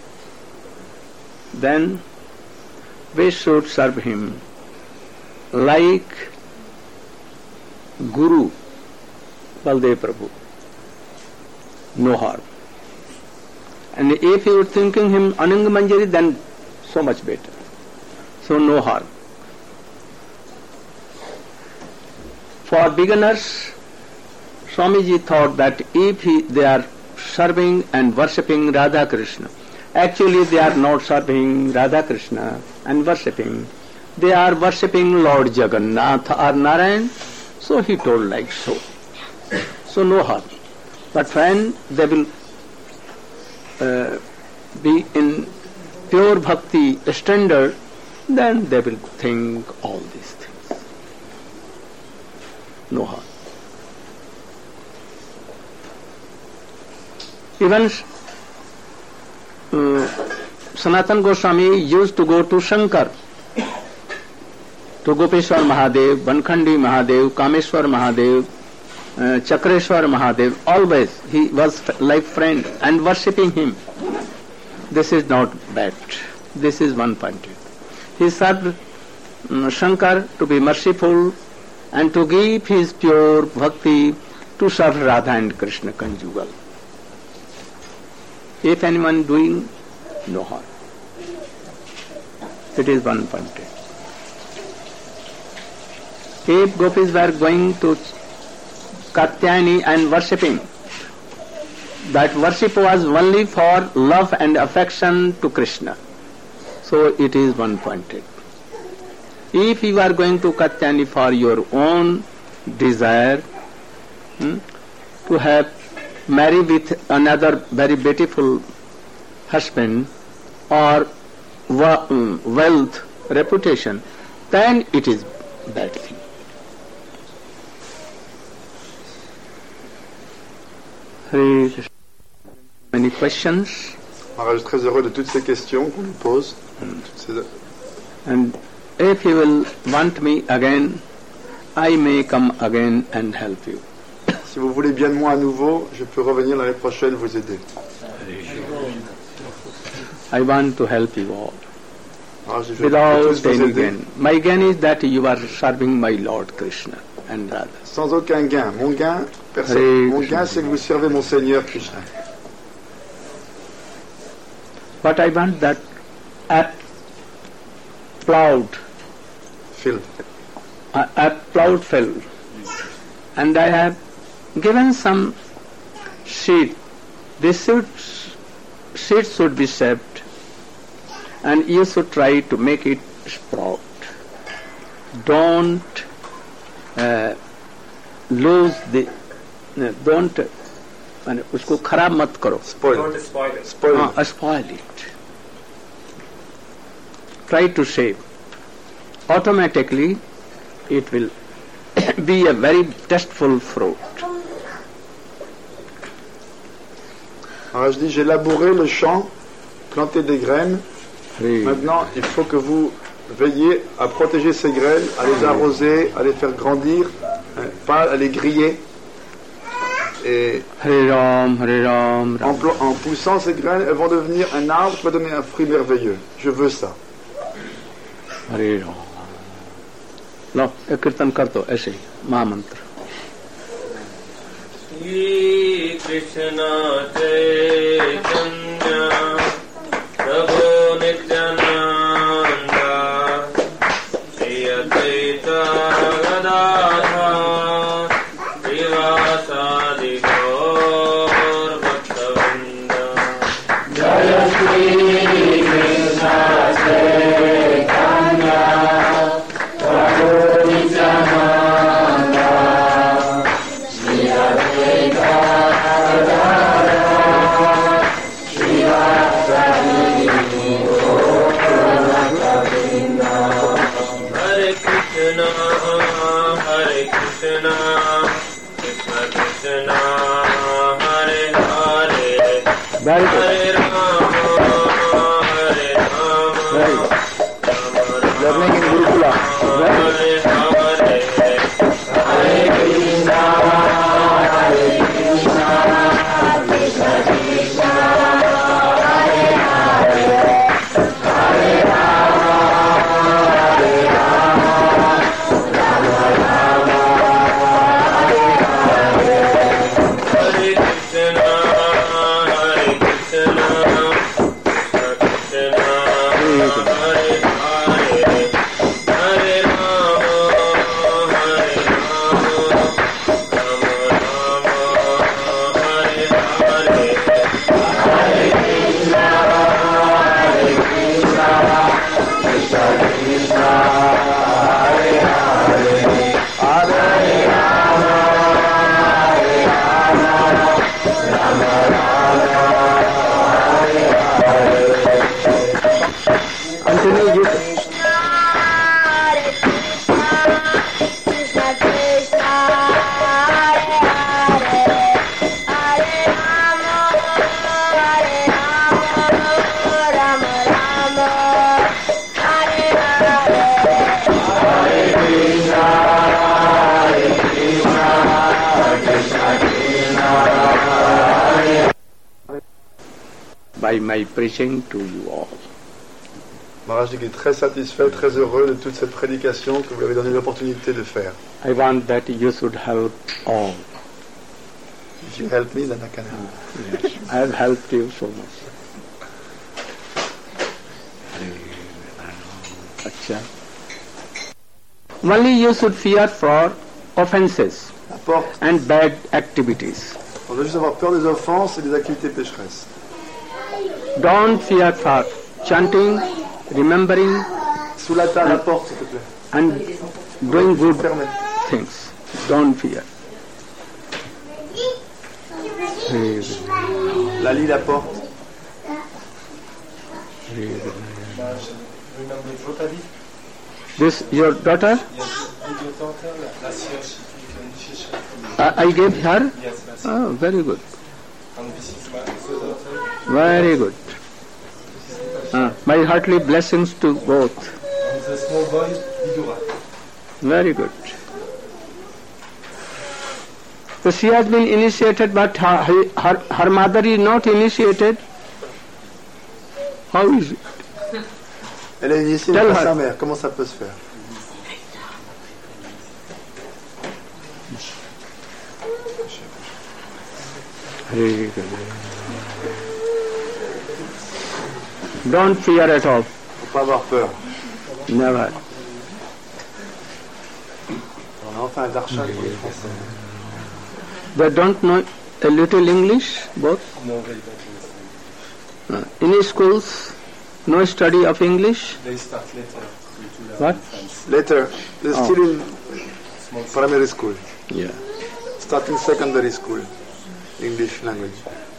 then we should serve him like Guru Baladev Prabhu, no harm. And if you are thinking him Ananga Manjari, then so much better. So no harm. For beginners, Swamiji thought that if he, they are serving and worshipping Radha Krishna, actually they are not serving Radha Krishna and worshipping. They are worshipping Lord Jagannath or Narayan. So he told like so. So no harm. But when they will uh, be in pure bhakti standard, then they will think all these things. No harm. Even uh, Sanatana Goswami used to go to Shankar, to Gopeshwar Mahadev, Bankhandi Mahadev, Kameshwar Mahadev, uh, Chakreshwar Mahadev. Always he was f- like friend and worshipping him. This is not bad. This is one-pointed. He served um, Shankar to be merciful and to give his pure bhakti to serve Radha and Krishna conjugal. If anyone doing, no harm. It is one-pointed. If gopis were going to Katyayani and worshipping, that worship was only for love and affection to Krishna. So it is one-pointed. If you are going to Katyayani for your own desire, hmm, to have marry with another very beautiful husband or wa- um, wealth, reputation, then it is bad thing. Hare Krishna. Many questions? Maharaj est très heureux de toutes ces questions qu'on lui pose. Toutes ces... And if you will want me again, I may come again and help you. Si vous voulez bien de moi à nouveau, je peux revenir l'année prochaine vous aider. I want to help you all. Alors, je veux Without tous vous any aider. gain. My gain is that you are serving my Lord Krishna and Radha. Sans aucun gain. Mon gain, perso- Hare mon Krishna. gain, c'est que vous servez mon Seigneur Krishna. But I want that at plowed, Field. a, a plowed field, and I have given some seed. This should, seed should be saved, and you should try to make it sprout. Don't uh, lose the, uh, don't, uh, उसको खराब मत करो. Spoil. Don't spoil it. Spoil. Uh, spoil it. Try to save. Automatically, it will be a very tasteful fruit. Alors je dis, j'ai labouré le champ, planté des graines. Maintenant, il faut que vous veillez à protéger ces graines, à les arroser, à les faire grandir, hein, pas à les griller. Et Hare Ram, Hare Ram, en, Ram. pla- en poussant ces graines, elles vont devenir un arbre qui va donner un fruit merveilleux. Je veux ça. Hare Ram. लो एक कीर्तन कर दो ऐसे ही महामंत्र. Shri Krishna Chaitanya Prabhu Nityananda Shri Advaita Gadadhar Srivasadi Gaur Bhaktavrinda Jaya Shri Krishna Chaitanya Prabhu Nityananda Shri Advaita Gadadhar Srivasadi Gaur Bhaktavrinda Hare Krishna Hare Krishna Krishna Krishna Hare Hare Very good. Hare Rama Hare Rama Very good. Rama Learning in Gurukula. Very good. Hare Hare Hare Krishna Hare Krishna Krishna Krishna Hare Hare Hare Rama Hare Rama Rama Rama Hare Hare Hare Krishna Hare Krishna Krishna Krishna Hare Hare Hare Rama Hare Rama Rama Rama Hare Hare Hare Krishna Hare Krishna Krishna Krishna Hare Hare Hare Rama Hare Rama Rama Rama Hare Hare Continue you. Hare Krishna, Krishna Krishna, Hare Hare, Hare Rama, Hare Rama, Rama Rama, Hare Hare. Hare Krishna, Hare Krishna, Krishna Krishna, Hare By my preaching to you all. Maharaj dit qu'il est très satisfait, très heureux de toute cette prédication que vous avez donné l'opportunité de faire. I want that you should help all. If you help me, then I can help. Yes, I have helped you so much. Acha. Only you should fear for offenses La porte, and bad activities. on doit juste avoir peur des offenses et des activités pécheresses. Don't fear for chanting, remembering, Sous la table, la porte, s'il te plaît. and doing good Fermez. things. Don't fear. Lali, la porte. Remember Draupadi? This your daughter? Yes, with your daughter, last year she took initiation from you. I, I gave her? Yes, last year. Oh, very good. And this is my other daughter. Very good. Ah, my heartily blessings to both. And the small boy, Vidura. Very good. So she has been initiated, but her, her, her mother is not initiated. How is it? Elle est initiée Tell par her. sa mère. Comment ça peut se faire? Don't fear at all. Faut pas avoir peur. Never. On a enfin un darshan pour les Français. They don't know a little English, both. No, they don't understand. Uh, in schools, no study of English. They start later to, to learn What? French. Later, they're Oh. still in Small primary school, Yeah. starting secondary school, English language.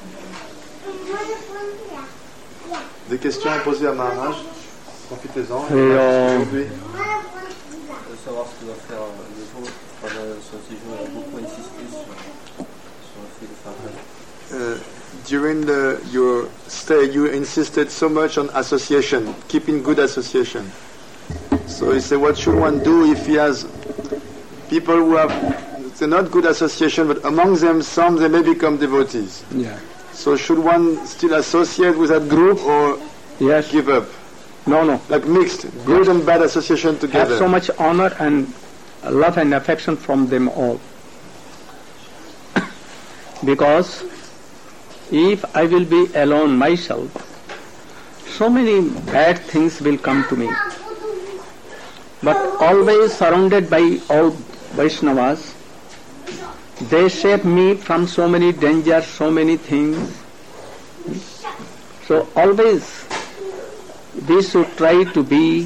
Des questions à poser à Maharaj? Profitez-en. Et, euh, Aujourd'hui. De savoir ce que va faire le jour pendant son séjour, il a beaucoup insisté sur, sur le fait de faire un Uh, during the, your stay, you insisted so much on association, keeping good association. So he said, what should one do if he has people who have, they're not good association, but among them some they may become devotees. Yeah. So should one still associate with that group or Yes. give up? No, no. Like mixed, good and bad association Have together. so much honor and love and affection from them all. Because if I will be alone myself, so many bad things will come to me. But always surrounded by all Vaishnavas, they save me from so many dangers, so many things. So always we should try to be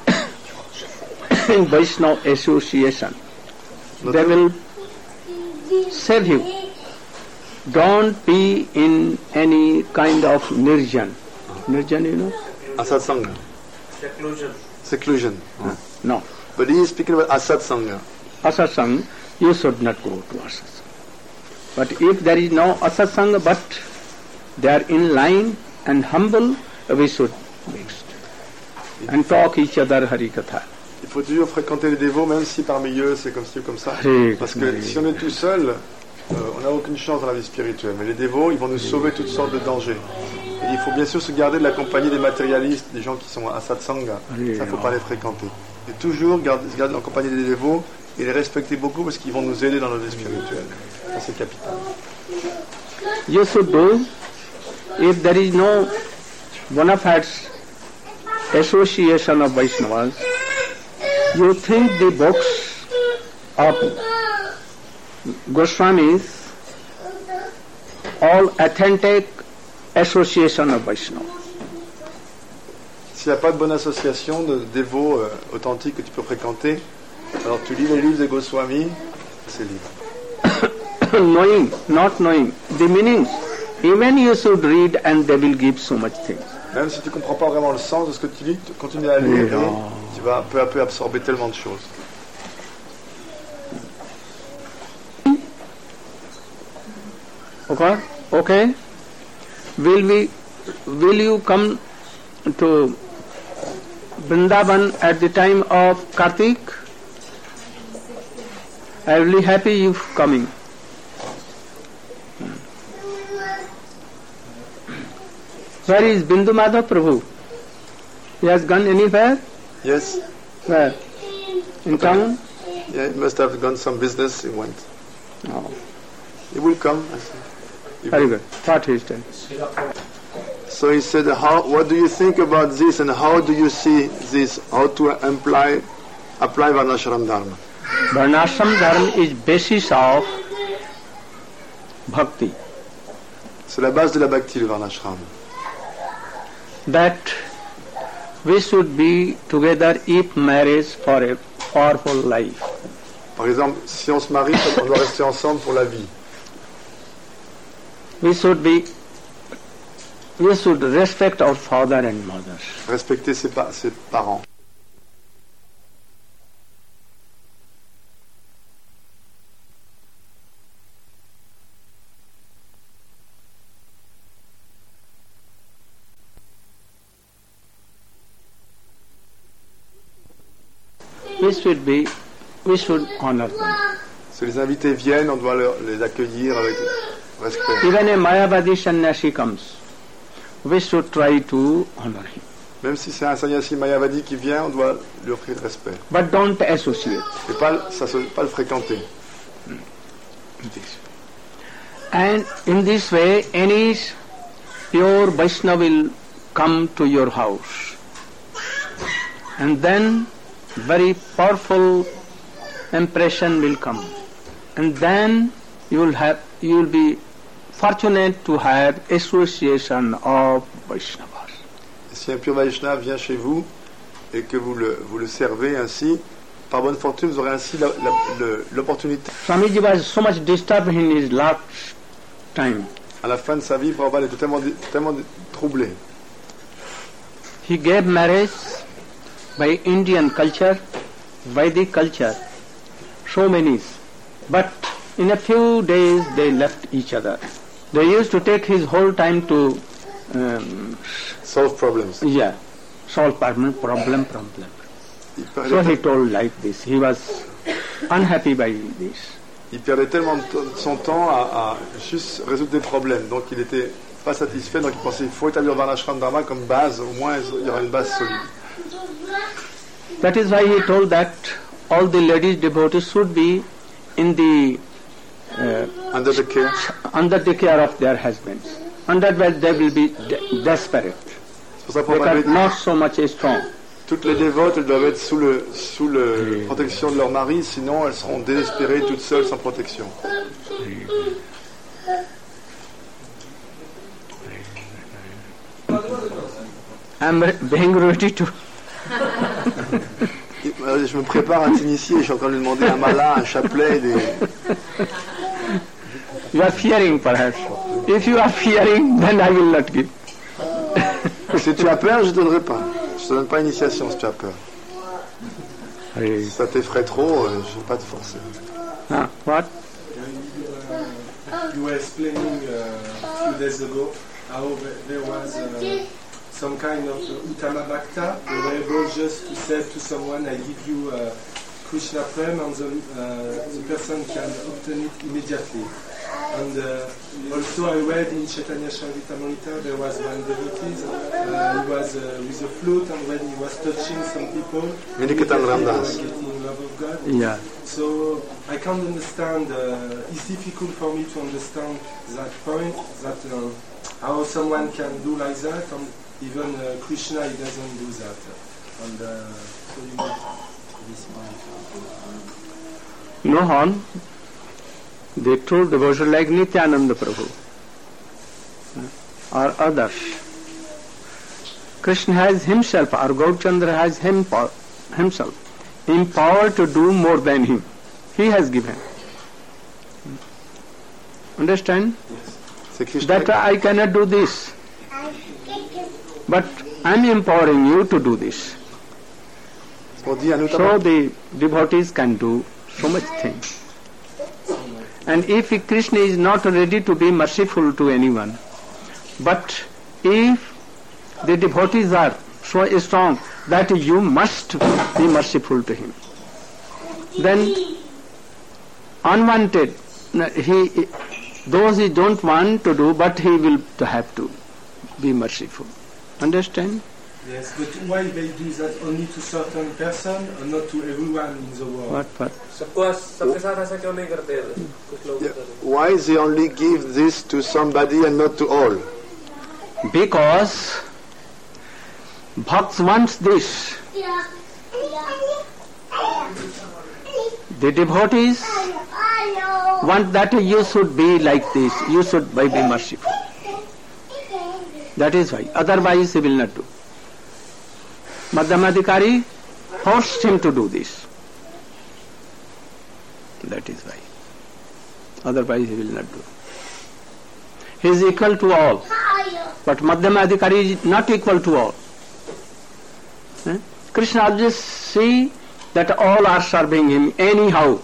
in Vaishnava association. They will save you. Don't be in any kind of nirjan. Nirjan, you know? Asatsanga. seclusion. Seclusion. No. But he is speaking about asatsanga. Asatsang, you should not go to asatsang. But if there is no asatsang, but they are in line and humble, we should mix and talk each other Hari Katha. Il faut toujours fréquenter les dévots, même si parmi eux c'est comme ci ou comme ça. Oui, Parce que oui. si on est tout seul, euh, on n'a aucune chance dans la vie spirituelle. Mais les dévots, ils vont nous sauver toutes sortes de dangers. Et il faut bien sûr se garder de la compagnie des matérialistes, des gens qui sont à satsanga. Oui, Ça, il ne faut non. pas les fréquenter. Et toujours garder, se garder en compagnie des dévots et les respecter beaucoup parce qu'ils vont nous aider dans notre vie spirituelle. Ça, c'est capital. You should do, if there is no bona fide association of Vaishnavas, you think the books of Goswamis, all authentic association of Vaishnava. S'il n'y a pas de bonne association de dévots euh, authentiques que tu peux fréquenter, alors tu lis les livres de Goswami, c'est libre. Knowing, not knowing the meanings, even you should read and they will give so much things. Même si tu ne comprends pas vraiment le sens de ce que tu lis, tu continues à lire Oui, et non. tu vas peu à peu absorber tellement de choses. Okay? Okay? Will we, will you come to Vrindavan at the time of Kartik? I am really happy you coming. Where is Bindu Madhav Prabhu? He has gone anywhere? Yes, Where? In town? yeah, he must have done some business, he went. No. He will come. I think. He Very will. good. What he is telling. So he said, how, what do you think about this and how do you see this, how to apply, apply Varnashram Dharma? Varnashram Dharma is basis of bhakti. C'est la base de la bhakti, le Varnashram. That we should be together if marriage for a powerful life. Par exemple, si on se marie, on doit rester ensemble pour la vie. We should be, we should respect our father and mother. Respecter ses, pa- ses parents. We should be, we should honor them. Si les invités viennent, on doit leur- les accueillir avec respect. Even a Mayavadi sannyasi comes, we should try to honor him. Même si c'est un sannyasi mayavadi qui vient, on doit lui offrir respect. But don't associate. Et pas, ça, se- pas le fréquenter. And in this way, any pure Vaishnava will come to your house and then very powerful impression will come, and then you will have you will be fortunate to have association of Vaishnavas. Si un pur Vaishnava vient chez vous et que vous le, vous le servez ainsi, par bonne fortune, vous aurez ainsi la- la- le- l'opportunité, Swamiji was so much disturbed in his last time. à la fin de sa vie, Prabhupada était tellement, tellement troublé. He gave marriage by Indian culture, Vedic culture, so many. But in a few days they left each other. They used to take his whole time to um, Solve problems. yeah, solve problem, problem, problem. Il So perdait, he told like this. He was unhappy by this. il perdait tellement de to- son temps à, à juste résoudre des problèmes. Donc il n'était pas satisfait, donc il pensait qu'il faut établir Varnashram Dharma comme base, au moins il y aura une base solide. That is why he told that all the ladies devotees should be in the uh, Under the care. under the care of their husbands. Otherwise they will be de- desperate. C'est pour ça que They Prabhupada avait are dit, not so much strong. toutes les dévotes elles doivent être sous le sous le protection de leur mari, sinon elles seront désespérées toutes seules sans protection. I am re- being ready to. Et, euh, je me prépare à t'initier, je suis en train de lui demander un mala, un chapelet, des... You are fearing perhaps. If you are fearing, then I will not give. Si tu as peur, je ne donnerai pas. Je te donne pas initiation si tu as peur. Si ça t'effraie trop, euh, je ne vais pas te forcer. Ah, what? You were explaining uh, a few days ago how the- there was uh, some kind of uh, Uttama Bhakta. They were able just to say to someone, I give you uh, Krishna Prem, and the, uh, the person can obtain it immediately. And uh, also I read in Chaitanya Charitamrita there was one devotee, uh, he was uh, with a flute, and when he was touching some people, Viniketan immediately they were Ramdas. getting love of God. Yeah. So I can't understand, uh, it's difficult for me to understand that point, that uh, how someone can do like that, and even uh, Krishna, he doesn't do that. And uh, so you know, this point. No harm. They told devotion like Nityananda Prabhu uh, or others. Krishna has himself, or Gaurchandra has him, himself empowered to do more than him. He has given. Understand? C'est Krishna. That I cannot do this. But I am empowering you to do this. On dit à nous So the devotees can do so much things. And if Krishna is not ready to be merciful to anyone, but if the devotees are so strong that you must be merciful to him, then unwanted, he, those he don't want to do, but he will to have to be merciful. Understand? Yes, but why they do that only to certain person and not to everyone in the world? What, what? सबको सबके साथ ऐसा क्यों नहीं करते हैं? कुछ लोग Yeah. Why they only give this to somebody and not to all? Because Bhakt wants this. The devotees want that you should be like this, you should be merciful. That is why. Otherwise he will not do. Madhyamadikari forced him to do this. That is why. Otherwise he will not do. He is equal to all. But Madhyamadikari is not equal to all. Eh? Krishna always see that all are serving him anyhow.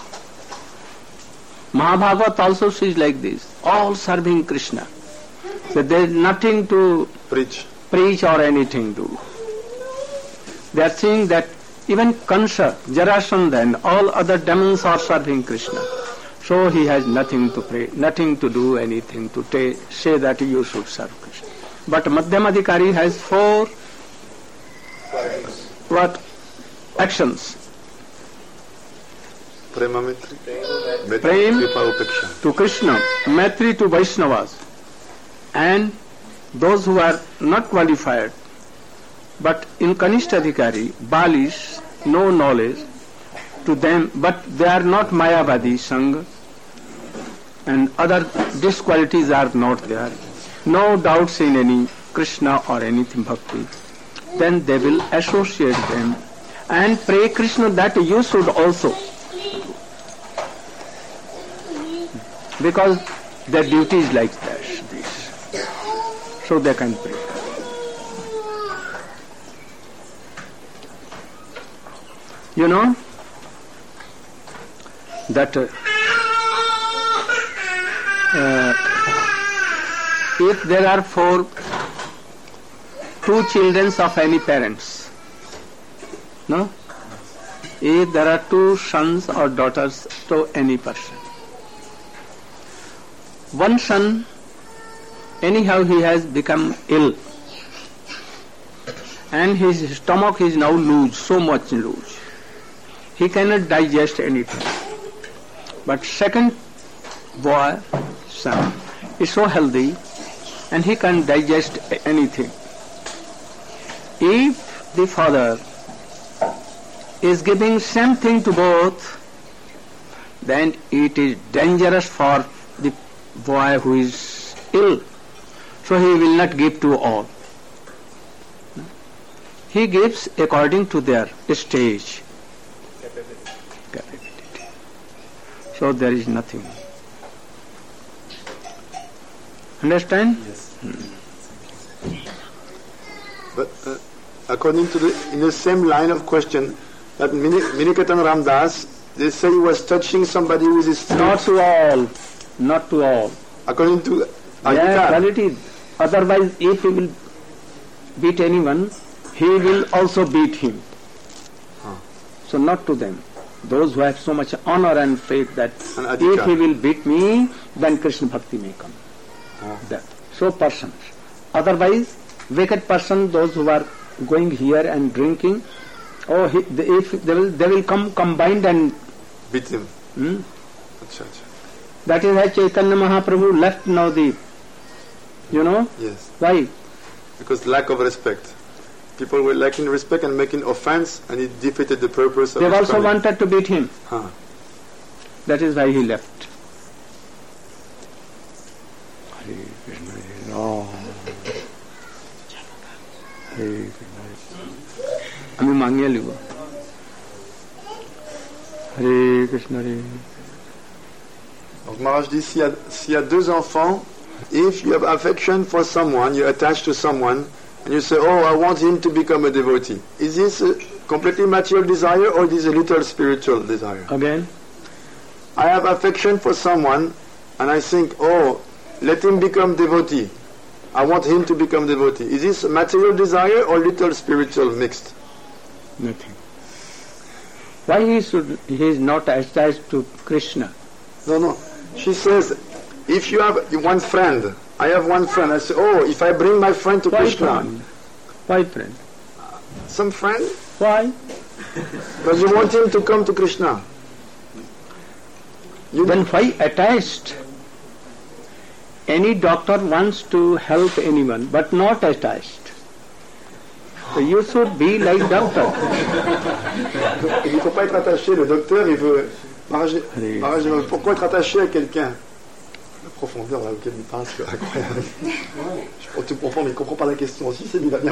Mahabhagavad also sees like this. All serving Krishna. So there is nothing to Preach. preach or anything to. They are seeing that even Kansa, Jarasandha and all other demons are serving Krishna. So he has nothing to pray, nothing to do, anything to ta- say that you should serve Krishna. But Madhyamadikari has four what actions. Prema Maitri. Maitri, Prem Kripa, Upeksha. to Krishna, Maitri to Vaishnavas, and those who are not qualified But in Kanishta Adhikari, Balis, no knowledge to them, but they are not Mayavadi Sangha, and other disqualities are not there. No doubts in any Krishna or anything bhakti. Then they will associate them and pray Krishna that you should also. Because their duty is like that, this. So they can pray. You know that uh, uh, if there are four, two children of any parents, no? If there are two sons or daughters to any person, one son, anyhow he has become ill and his stomach is now loose, so much loose. He cannot digest anything. But second boy, son, is so healthy and he can digest anything. If the father is giving same thing to both, then it is dangerous for the boy who is ill. So he will not give to all. He gives according to their stage. Capability. So there is nothing. Understand? Yes. Hmm. But uh, according to the, in the same line of question, that Minikatan Ramdas, they say he was touching somebody with his feet. Not to all. Not to all. According to Yeah, quality. Otherwise, if he will beat anyone, he will also beat him. Huh. So not to them. Those who have so much honor and faith that if he will beat me, then Krishna Bhakti may come. Huh. That. So persons. Otherwise, wicked person, those who are going here and drinking, oh, he, they, if they will, they will come combined and beat him. Hmm? Achha, achha. That is why Chaitanya Mahaprabhu left Navdeep. You know? Yes. Why? Because lack of respect. People were lacking respect and making offense, and it defeated the purpose of They his also coming. wanted to beat him. Huh. That is why he left. Hare Krishna, Hare Ram. Hare Krishna. আমি মাঙিয়ে লিব Hare Krishna, Hare. Donc Maharaj dit, s'il y, a, s'il y a deux enfants, if you have affection for someone, you're attached to someone, and you say, oh, I want him to become a devotee. Is this a completely material desire or is this a little spiritual desire? Again? I have affection for someone and I think, oh, let him become devotee. I want him to become devotee. Is this a material desire or little spiritual mixed? Nothing. Why he should, he is not attached to Krishna? No, no. She says, if you have one friend, I have one friend, I say, oh, if I bring my friend to Why Krishna. friend? Why friend? Some friend? Why? Because you want him to come to Krishna. You Then why attached? Any doctor wants to help anyone, but not attached. So you should be like doctor. Il ne faut pas être attaché. Le docteur, il veut... Maharaj, Maharaj, pourquoi être attaché à quelqu'un? La profondeur là, auquel il parle, c'est incroyable. Je pourrais tout comprendre, mais il ne comprend pas la question aussi, c'est lui, il va bien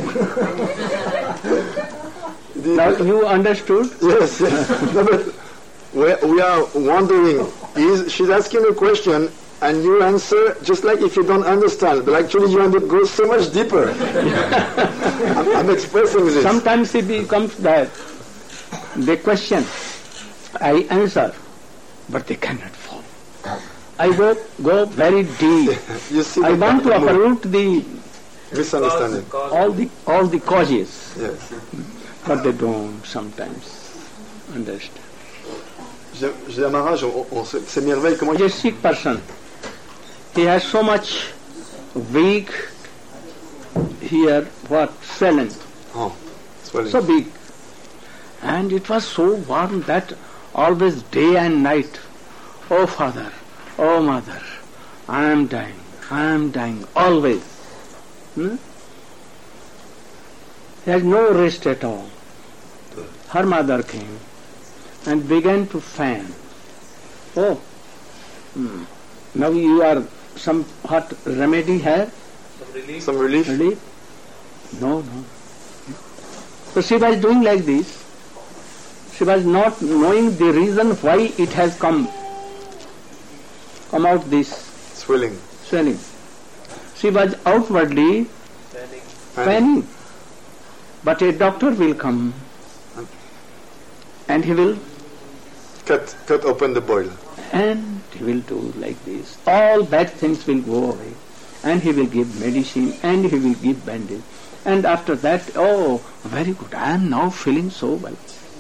Now you understood? Yes, yes. No, but we, we are wondering, is, she's asking a question and you answer just like if you don't understand, but actually you under, go so much deeper. I'm, I'm expressing this. Sometimes it becomes that they question, I answer, but they cannot fall. I go, go very deep. You see I the want to problem. uproot the Misunderstanding. all the all the causes, Yes. but they don't sometimes understand. J'ai j'ai un Maharaj, on, on se- c'est merveille comment A sick person, he has so much weak here, what, swelling, Oh, swelling. so big. And it was so warm that always day and night, oh father, oh mother, I am dying, I am dying, always. Hmm? He has no rest at all. Her mother came and began to fan. Oh, hmm. Now you are some hot remedy here? Some relief. Some relief? Relief? No, no. So she was doing like this. She was not knowing the reason why it has come, come out this Swelling. swelling. She was outwardly Fanning. fanning. But a doctor will come and he will Cut, cut open the boil. and he will do like this. All bad things will go away. And he will give medicine and he will give bandage. And after that, oh, very good, I am now feeling so well.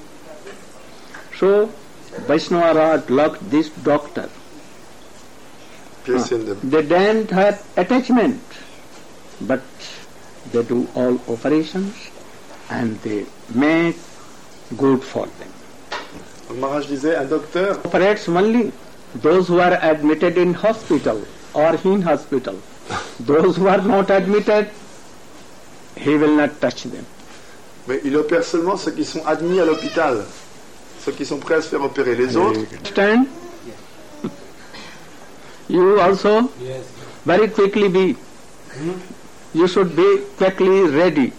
So, Vaishnava loved this doctor. Pierce in the... They didn't have attachment, but they do all operations and they make good for them. Maharaj disait, un docteur, Operates only those who are admitted in hospital or in hospital. Those who are not admitted, he will not touch them. mais il opère seulement ceux qui sont admis à l'hôpital. Ceux qui sont prêts à se faire opérer. Les autres, Understand? You also very quickly be. You should be quickly ready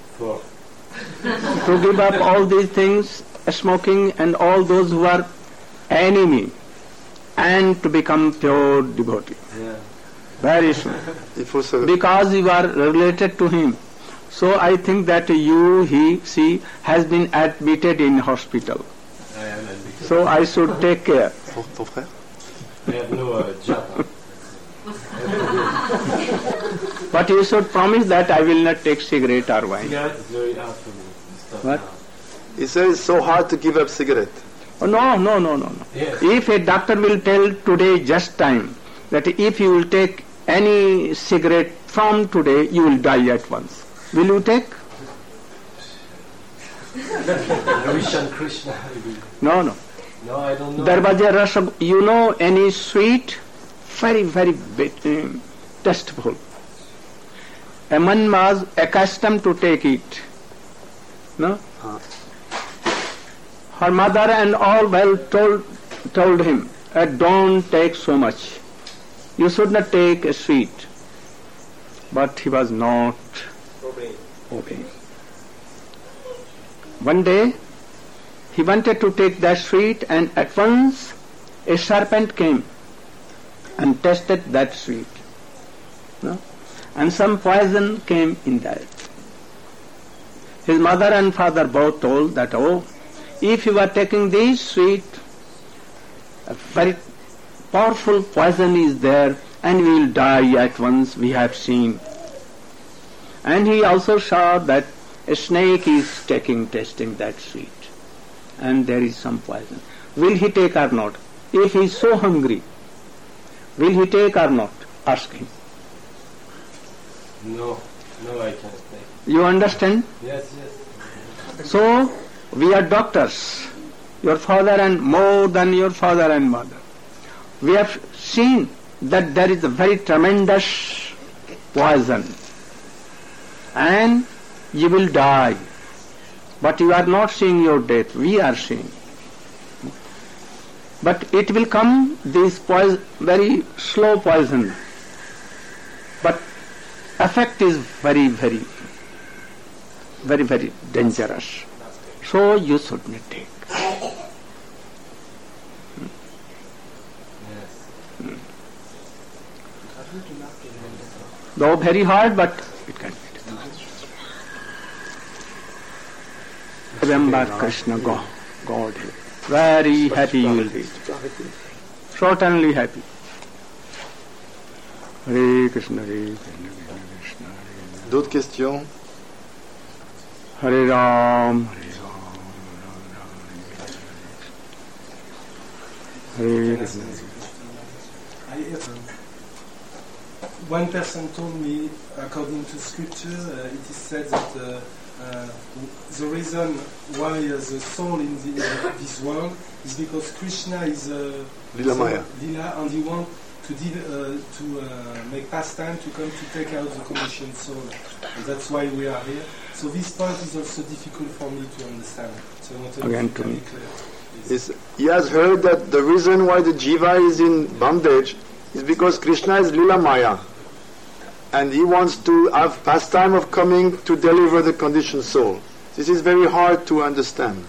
to give up all these things, smoking and all those who are enemy, and to become pure devotee. Very soon. il faut se... Because you are related to him. So I think that you, he, she has been admitted in hospital. So I should take care. Ton, ton frère I have no uh, job. But you should promise that I will not take cigarette or wine. Cigarette is very hard for me to stop What? now. He says it's so hard to give up cigarette. Oh, no, no, no, no, no. Yes. If a doctor will tell today just time that if you will take any cigarette from today, you will die at once. Will you take? I wish on Krishna. No, no. No, I don't know. There was a rush of, you know, any sweet, very, very bit, um, tasteful. A man was accustomed to take it. No? Her mother and all well told, told him, uh, don't take so much. You should not take a sweet. But he was not Obeying. obeying. One day, he wanted to take that sweet, and at once a serpent came and tasted that sweet. No? And some poison came in that. His mother and father both told that, oh, if you are taking this sweet, a very powerful poison is there and we will die at once, we have seen. And he also saw that a snake is taking, tasting that sweet. And there is some poison. Will he take or not? If he is so hungry, will he take or not? Ask him. No, no, I can't take. You understand? Yes, yes. So, we are doctors, your father and more than your father and mother. We have seen that there is a very tremendous poison and you will die. But you are not seeing your death, we are seeing. But it will come, this poison, very slow poison. But effect is very, very, very, very dangerous. So you should not take. Though very hard, but it can be done. Remember Krishna, God, God. Very happy you will be. Certainly happy. Hare Krishna, Hare Krishna, Krishna, Hare D'autres questions? Hare Ram, Hare Hare Krishna. I, uh, one person told me, according to scripture, uh, it is said that uh, uh, the reason why uh, the soul in, the, in this world is because Krishna is uh, Lila so- Maya. Lila, and he wants to deal, uh, to uh, make pastime to come to take out the conditioned soul. And that's why we are here. So this point is also difficult for me to understand. So I want Again to to be me. clear. Is he has heard that the reason why the jiva is in bondage is because Krishna is Lila Maya, and he wants to have pastime of coming to deliver the conditioned soul. This is very hard to understand.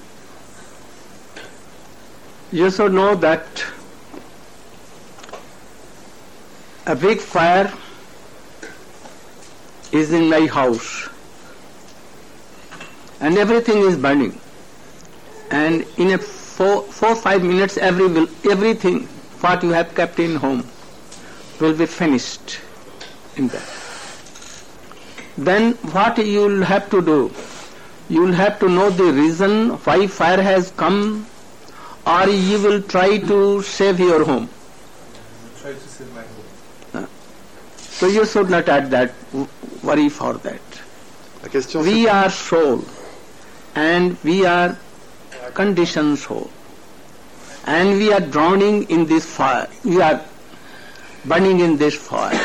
You should know that a big fire is in my house and everything is burning, and in a four, four five minutes every will, everything what you have kept in home will be finished in that. Then what you will have to do? You will have to know the reason why fire has come, or you will try to save your home. Try to save my home. So you should not add that, worry for that. La question We c'est are soul, and we are conditioned soul, and we are drowning in this fire. We are burning in this fire.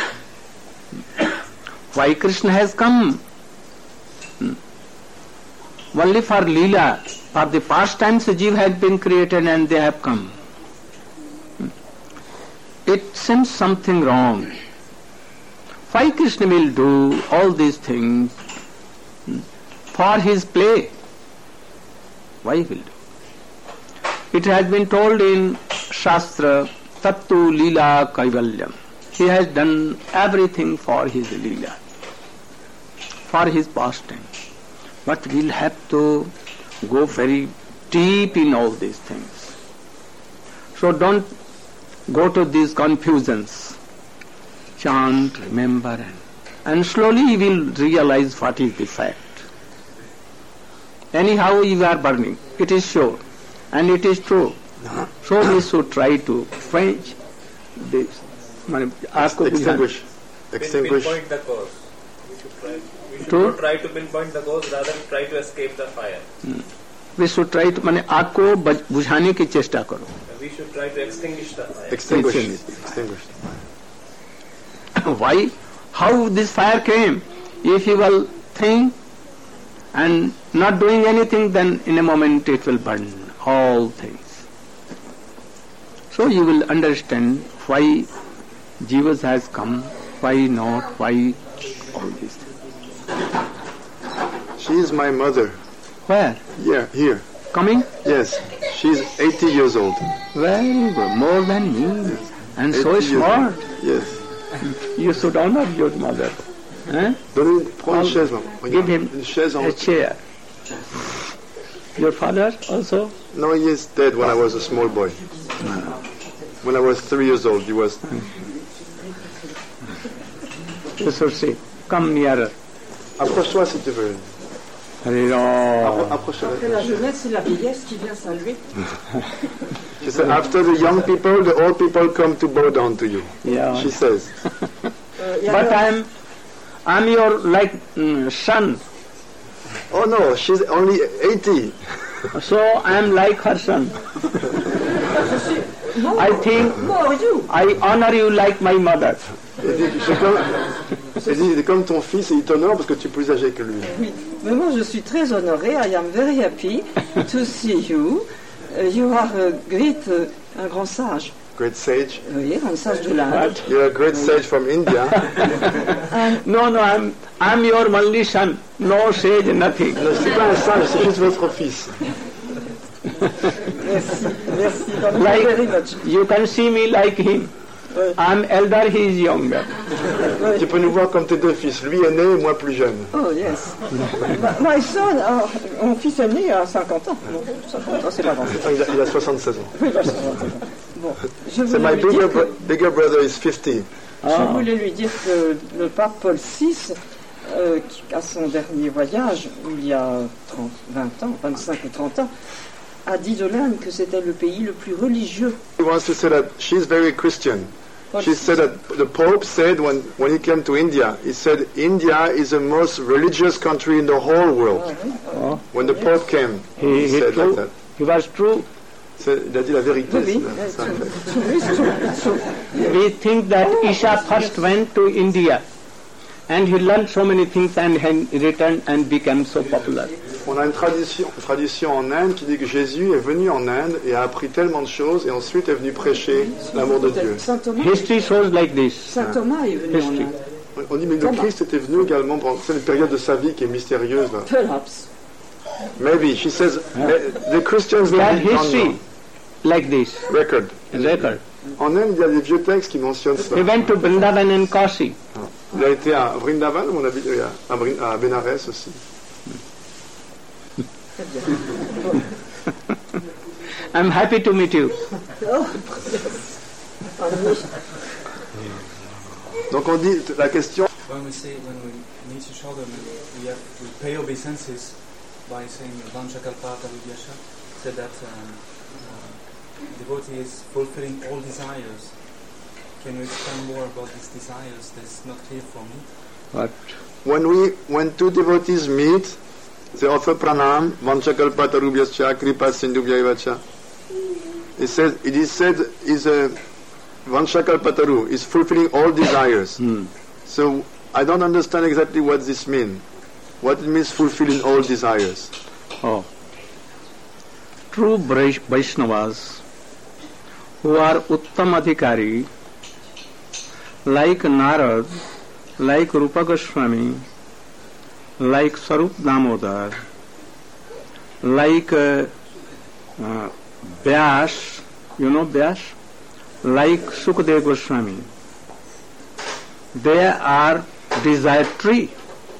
Why Krishna has come? Hmm. Only for Leela, for the pastimes Jiva has been created and they have come. Hmm. It seems something wrong. Why Krishna will do all these things hmm, for his play? Why he will do? It has been told in Shastra, Tattu Leela Kaivalyam. He has done everything for his Leela, for his pastime. But we'll have to go very deep in all these things. So don't go to these confusions. Chant, remember, and, and slowly you will realize what is the fact. Anyhow, you are burning. It is sure. And it is true. So we should try to quench this. extinguish. Extinguish. Pinpoint the cause. We should try. We should To? not try to pinpoint the cause, rather try to escape the fire. We should try to, माने आग को बज- बुझाने की चेष्टा करो. We should try to extinguish the fire. Extinguish. Extinguish. Extinguish. Why? How this fire came? If you will think and not doing anything, then in a moment it will burn all things. So you will understand why Jivas has come, why not, why all these things. She is my mother. Where? Yeah, here. Coming? Yes. She's eighty years old. Very good, more than me. And so eighty years smart. old. Yes. You should honor your mother. Eh? Donnez, prends une I'll chaise, maman. Give Regarde, him une chaise en a chair. Your father also? No, he is dead when I was a small boy. When I was three years old, he was. You should say, come nearer. Approche-toi si tu veux. Hare Ram. Approche-toi. Après la jeunesse, c'est la vieillesse qui vient saluer. She said, after the young people, the old people come to bow down to you. Yeah. She says. Euh, et But alors- I'm, I'm your like mm, son, Oh no, she's only eighty. so I'm like her son. Non, I think no, you. I honor you like my mother. Elle dit, je suis comme, elle dit, il est comme ton fils et il t'honore parce que tu es plus âgé que lui. Oui, mais moi je suis très honorée. I am very happy to see you. Uh, you are a great, uh, un grand sage. Great sage. Oui, un sage de l'Inde. You're a great sage from India. No, no, I'm I'm your only son. No sage, nothing. Non, je ne suis pas un sage, c'est juste votre fils. Merci, merci. Thank you Like- very much. You can see me like him. Ouais. I'm elder, he is younger. Tu peux nous voir comme tes deux fils. Lui est né et moi plus jeune. Oh yes. My, my son, uh, mon fils aîné a cinquante ans. Bon, cinquante ans, c'est pas grand. Enfin, il, a, il a soixante-seize ans. Oui, il a cinquante ans. Bon, je So voulais my lui bigger, dire que, bro- bigger brother is fifty. je voulais lui dire que le pape Paul six, euh, qui- à son dernier voyage, il y a trente, vingt ans, vingt-cinq ou trente ans, a dit de l'Inde que c'était le pays le plus religieux. He wants to say that she's very Christian. Paul She six. said that the Pope said when, when he came to India, he said India is the most religious country in the whole world. Ah, oui, ah, Oh, When the Pope came, he, he he said like true. that. He was true. C'est- Il a dit la vérité. oui, oui, c'est ça, euh, en fait. true, true, true, true. We think that Isha first went to India and he learned so many things and he returned and became so popular. On a une tradition, une tradition en Inde qui dit que Jésus est venu en Inde et a appris tellement de choses et ensuite est venu prêcher l'amour de Dieu. Saint Thomas, History shows like this. Saint Thomas est venu en History. Inde. On dit mais le Christ était venu également pendant cette période de sa vie qui est mystérieuse là. Perhaps. Maybe she says the, the Christians We have don't know. history like this. Record. Record. En Inde, il y a des vieux textes qui mentionnent He cela. went to Vrindavan and Kashi. Il a été à Vrindavan, on a vu, à, Brin- à Benares aussi. I'm happy to meet you. Donc on dit, la question, When we say, when we meet each other, we, have, we pay obeisances by saying Vanchakalpata Vidyasha, said that um, uh, devotee is fulfilling all desires. Can you explain more about these desires? That's not clear for me. What? when we, when two devotees meet, they offer pranam, vanchakalpata rubhyascha, kripa sindhubhyaivacha. It says, it is said, is a vanchakalpataru, is fulfilling all desires. Hmm. So I don't understand exactly what this means. What it means fulfilling all desires. Oh. True Vraish- Vaishnavas who are Uttam Adhikari, like Narad, like Rupa Goswami, like Sarup Damodar, like uh, uh, Vyas, you know Vyas, like Sukadeva Goswami, they are desire tree.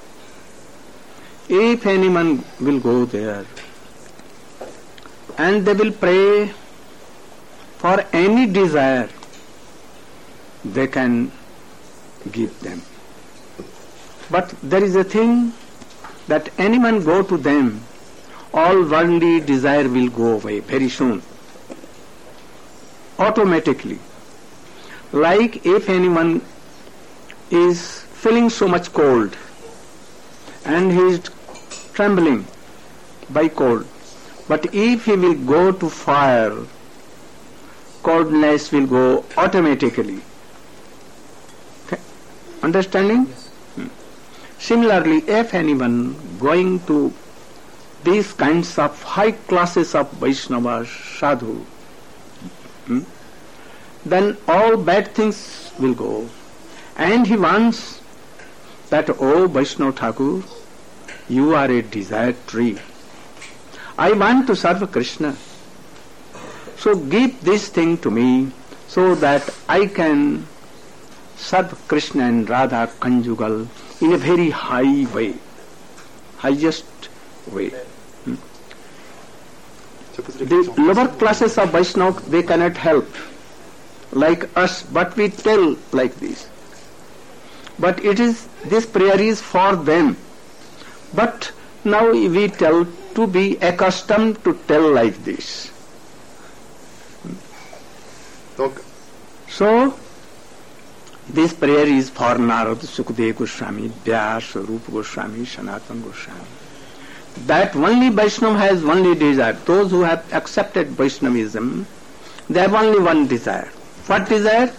If anyone will go there and they will pray for any desire, they can give them. But there is a thing that anyone go to them, all worldly desire will go away very soon, automatically. Like if anyone is feeling so much cold and he is trembling by cold, but if he will go to fire, coldness will go automatically. Okay. Understanding? Yes. Hmm. Similarly, if anyone going to these kinds of high classes of Vaishnavas, sadhu, hmm, then all bad things will go. And he wants that, oh Vaishnava Thakur, you are a desired tree. I want to serve Krishna. So give this thing to me so that I can serve Krishna and Radha conjugal in a very high way, highest way. Hmm. The lower classes of Vaishnava, they cannot help like us, but we tell like this. But it is, this prayer is for them. But now we tell to be accustomed to tell like this. Donc, So, this prayer is for Narad, Sukadeva Goswami, Vyas, Rupa Goswami, Sanatana Goswami. That only Vaishnava has only desire. Those who have accepted Vaishnavism, they have only one desire. What desire?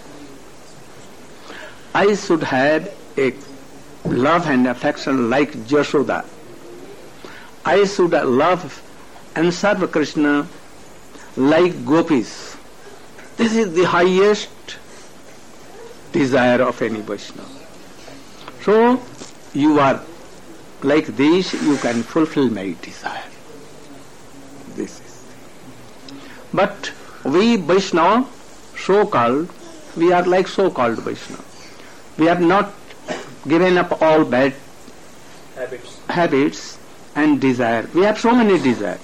I should have a love and affection like Jashoda. I should love and serve Krishna like gopis. This is the highest desire of any Vaishnava. So, you are like this, you can fulfill my desire. This is. But we Vaishnava, so-called, we are like so-called Vaishnava. We have not given up all bad habits. habits and desire. We have so many desires.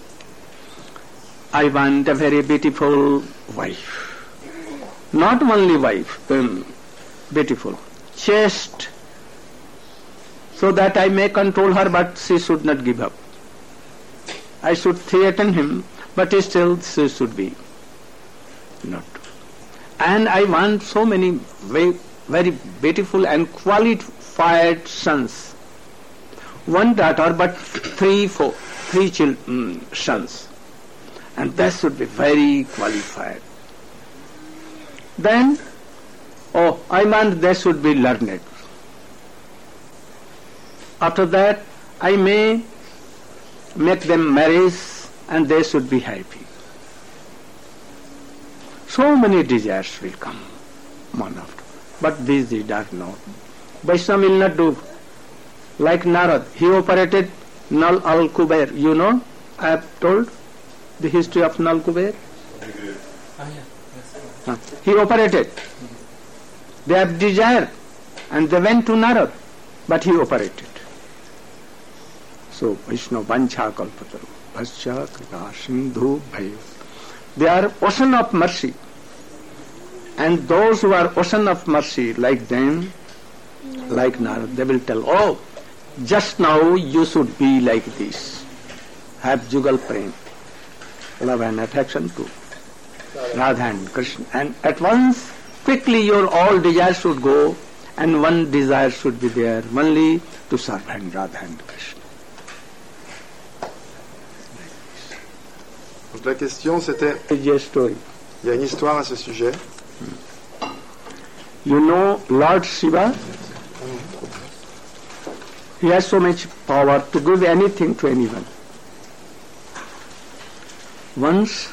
I want a very beautiful wife. Not only wife, um, beautiful, chaste, so that I may control her, but she should not give up. I should threaten him, but still she should be not. And I want so many very, very beautiful and qualified sons. One daughter, but three, four, three chil- um, sons. And that should be very qualified. Then, oh, I want they should be learned. After that, I may make them marry and they should be happy. So many desires will come, one after. But these desires not. Vaishnava will not do. Like Narad, he operated Nal al Kuber. You know, I have told the history of Nal Kuber. Ah, yeah. Yes. Huh. He operated. They have desire and they went to Narad, but he operated. So, Vaishnava Vancha Kalpataru, Bhasya Kripa Sindhu Bhayo. They are ocean of mercy. And those who are ocean of mercy, like them, like Narad, they will tell, oh, just now you should be like this. Have Jugal Prem, love and affection to Radha and Krishna. And at once, quickly your all desires should go and one desire should be there, only to serve and Radha and Krishna. Donc la question c'était, Story. il y a une histoire à ce sujet. You know Lord Shiva? He has so much power to give anything to anyone. Once,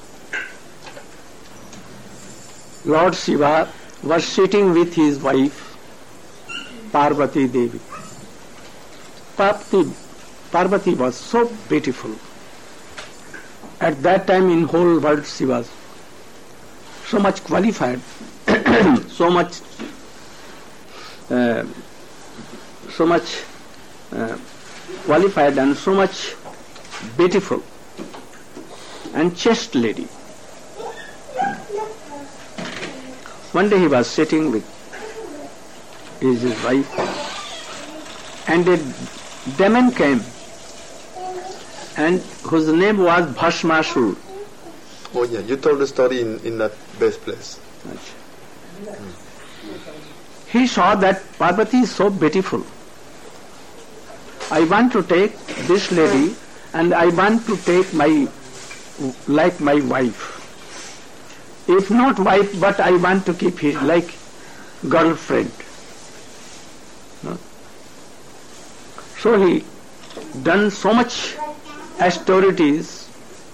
Lord Shiva was sitting with his wife, Parvati Devi. Parvati, Parvati was so beautiful. At that time in whole world she was so much qualified, so much, uh, so much uh, qualified and so much beautiful and chaste lady. One day he was sitting with his, his wife and a demon came and whose name was Bhasmasur. Oh yeah, you told the story in, in that best place. He saw that Parvati is so beautiful. I want to take this lady and I want to take my, like my wife. If not wife, but I want to keep her like girlfriend. No? So he done so much austerities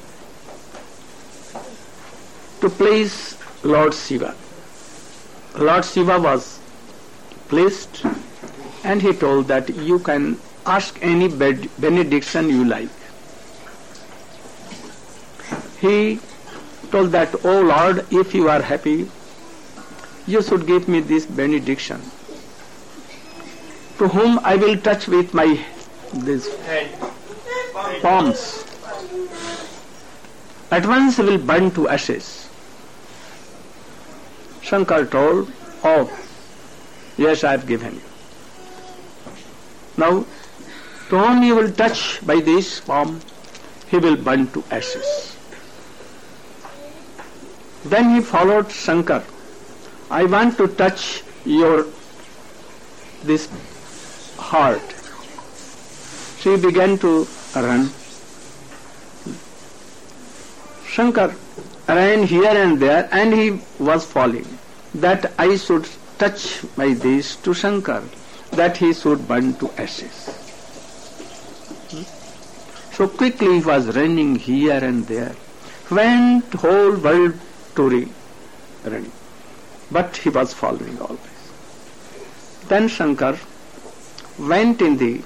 to please Lord Shiva. Lord Shiva was pleased and he told that you can ask any benediction you like. He told that, oh Lord, if you are happy, you should give me this benediction, to whom I will touch with my these palms. At once will burn to ashes. Shankar told, oh, yes, I have given you. Now, to whom you will touch by this palm, he will burn to ashes. Then he followed Shankar. I want to touch your this heart. She began to run. Shankar ran here and there and he was falling. That I should touch my this to Shankar, that he should burn to ashes. So quickly he was running here and there, went whole world touring, running, but he was following always. Then Shankar went in the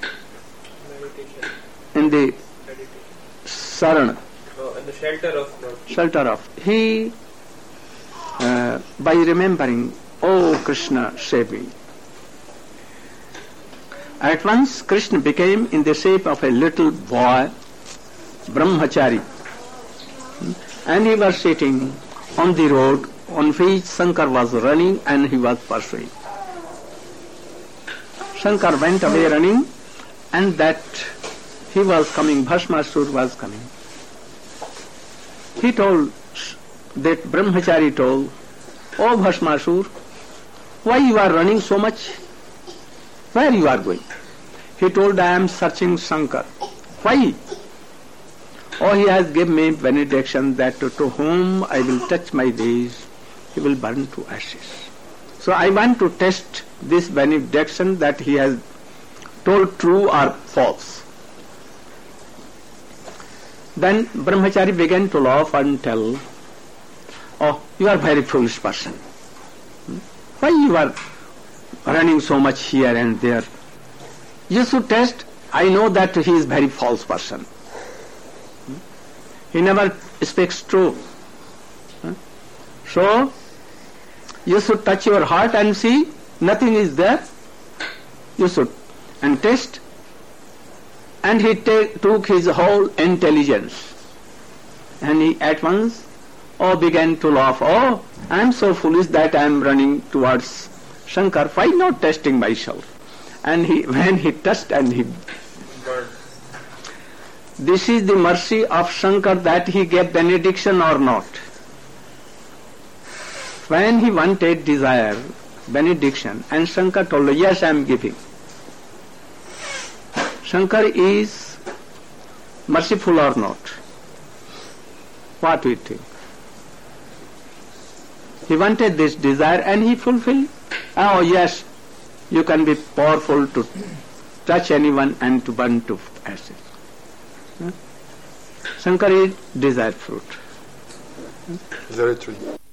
in the sarana, oh, in the shelter of Lord. shelter of he uh, by remembering, oh Krishna, save me. At once Krishna became in the shape of a little boy, brahmachari, and he was sitting on the road on which Shankar was running and he was pursuing. Shankar went away running and that he was coming, Bhasmasur was coming. He told, that brahmachari told, oh Bhasmasur, why you are running so much? Where you are going? He told, I am searching Shankar. Why? Oh, he has given me benediction that to, to whom I will touch my days, he will burn to ashes. So I want to test this benediction that he has told true or false. Then Brahmachari began to laugh and tell, oh, you are a very foolish person. Why you are running so much here and there? You should test. I know that he is a very false person. He never speaks true. So, you should touch your heart and see nothing is there. You should and test. And he take, took his whole intelligence. And he at once oh, began to laugh. Oh, I am so foolish that I am running towards Shankar. Why not testing myself? And he, when he touched and he burned. This is the mercy of Shankar that he gave benediction or not. When he wanted desire, benediction, and Shankar told him, yes, I am giving. Shankar is merciful or not? What do you think? He wanted this desire and he fulfilled. Oh yes, you can be powerful to touch anyone and to burn to ashes. Huh? Shankar is desire fruit. Very true.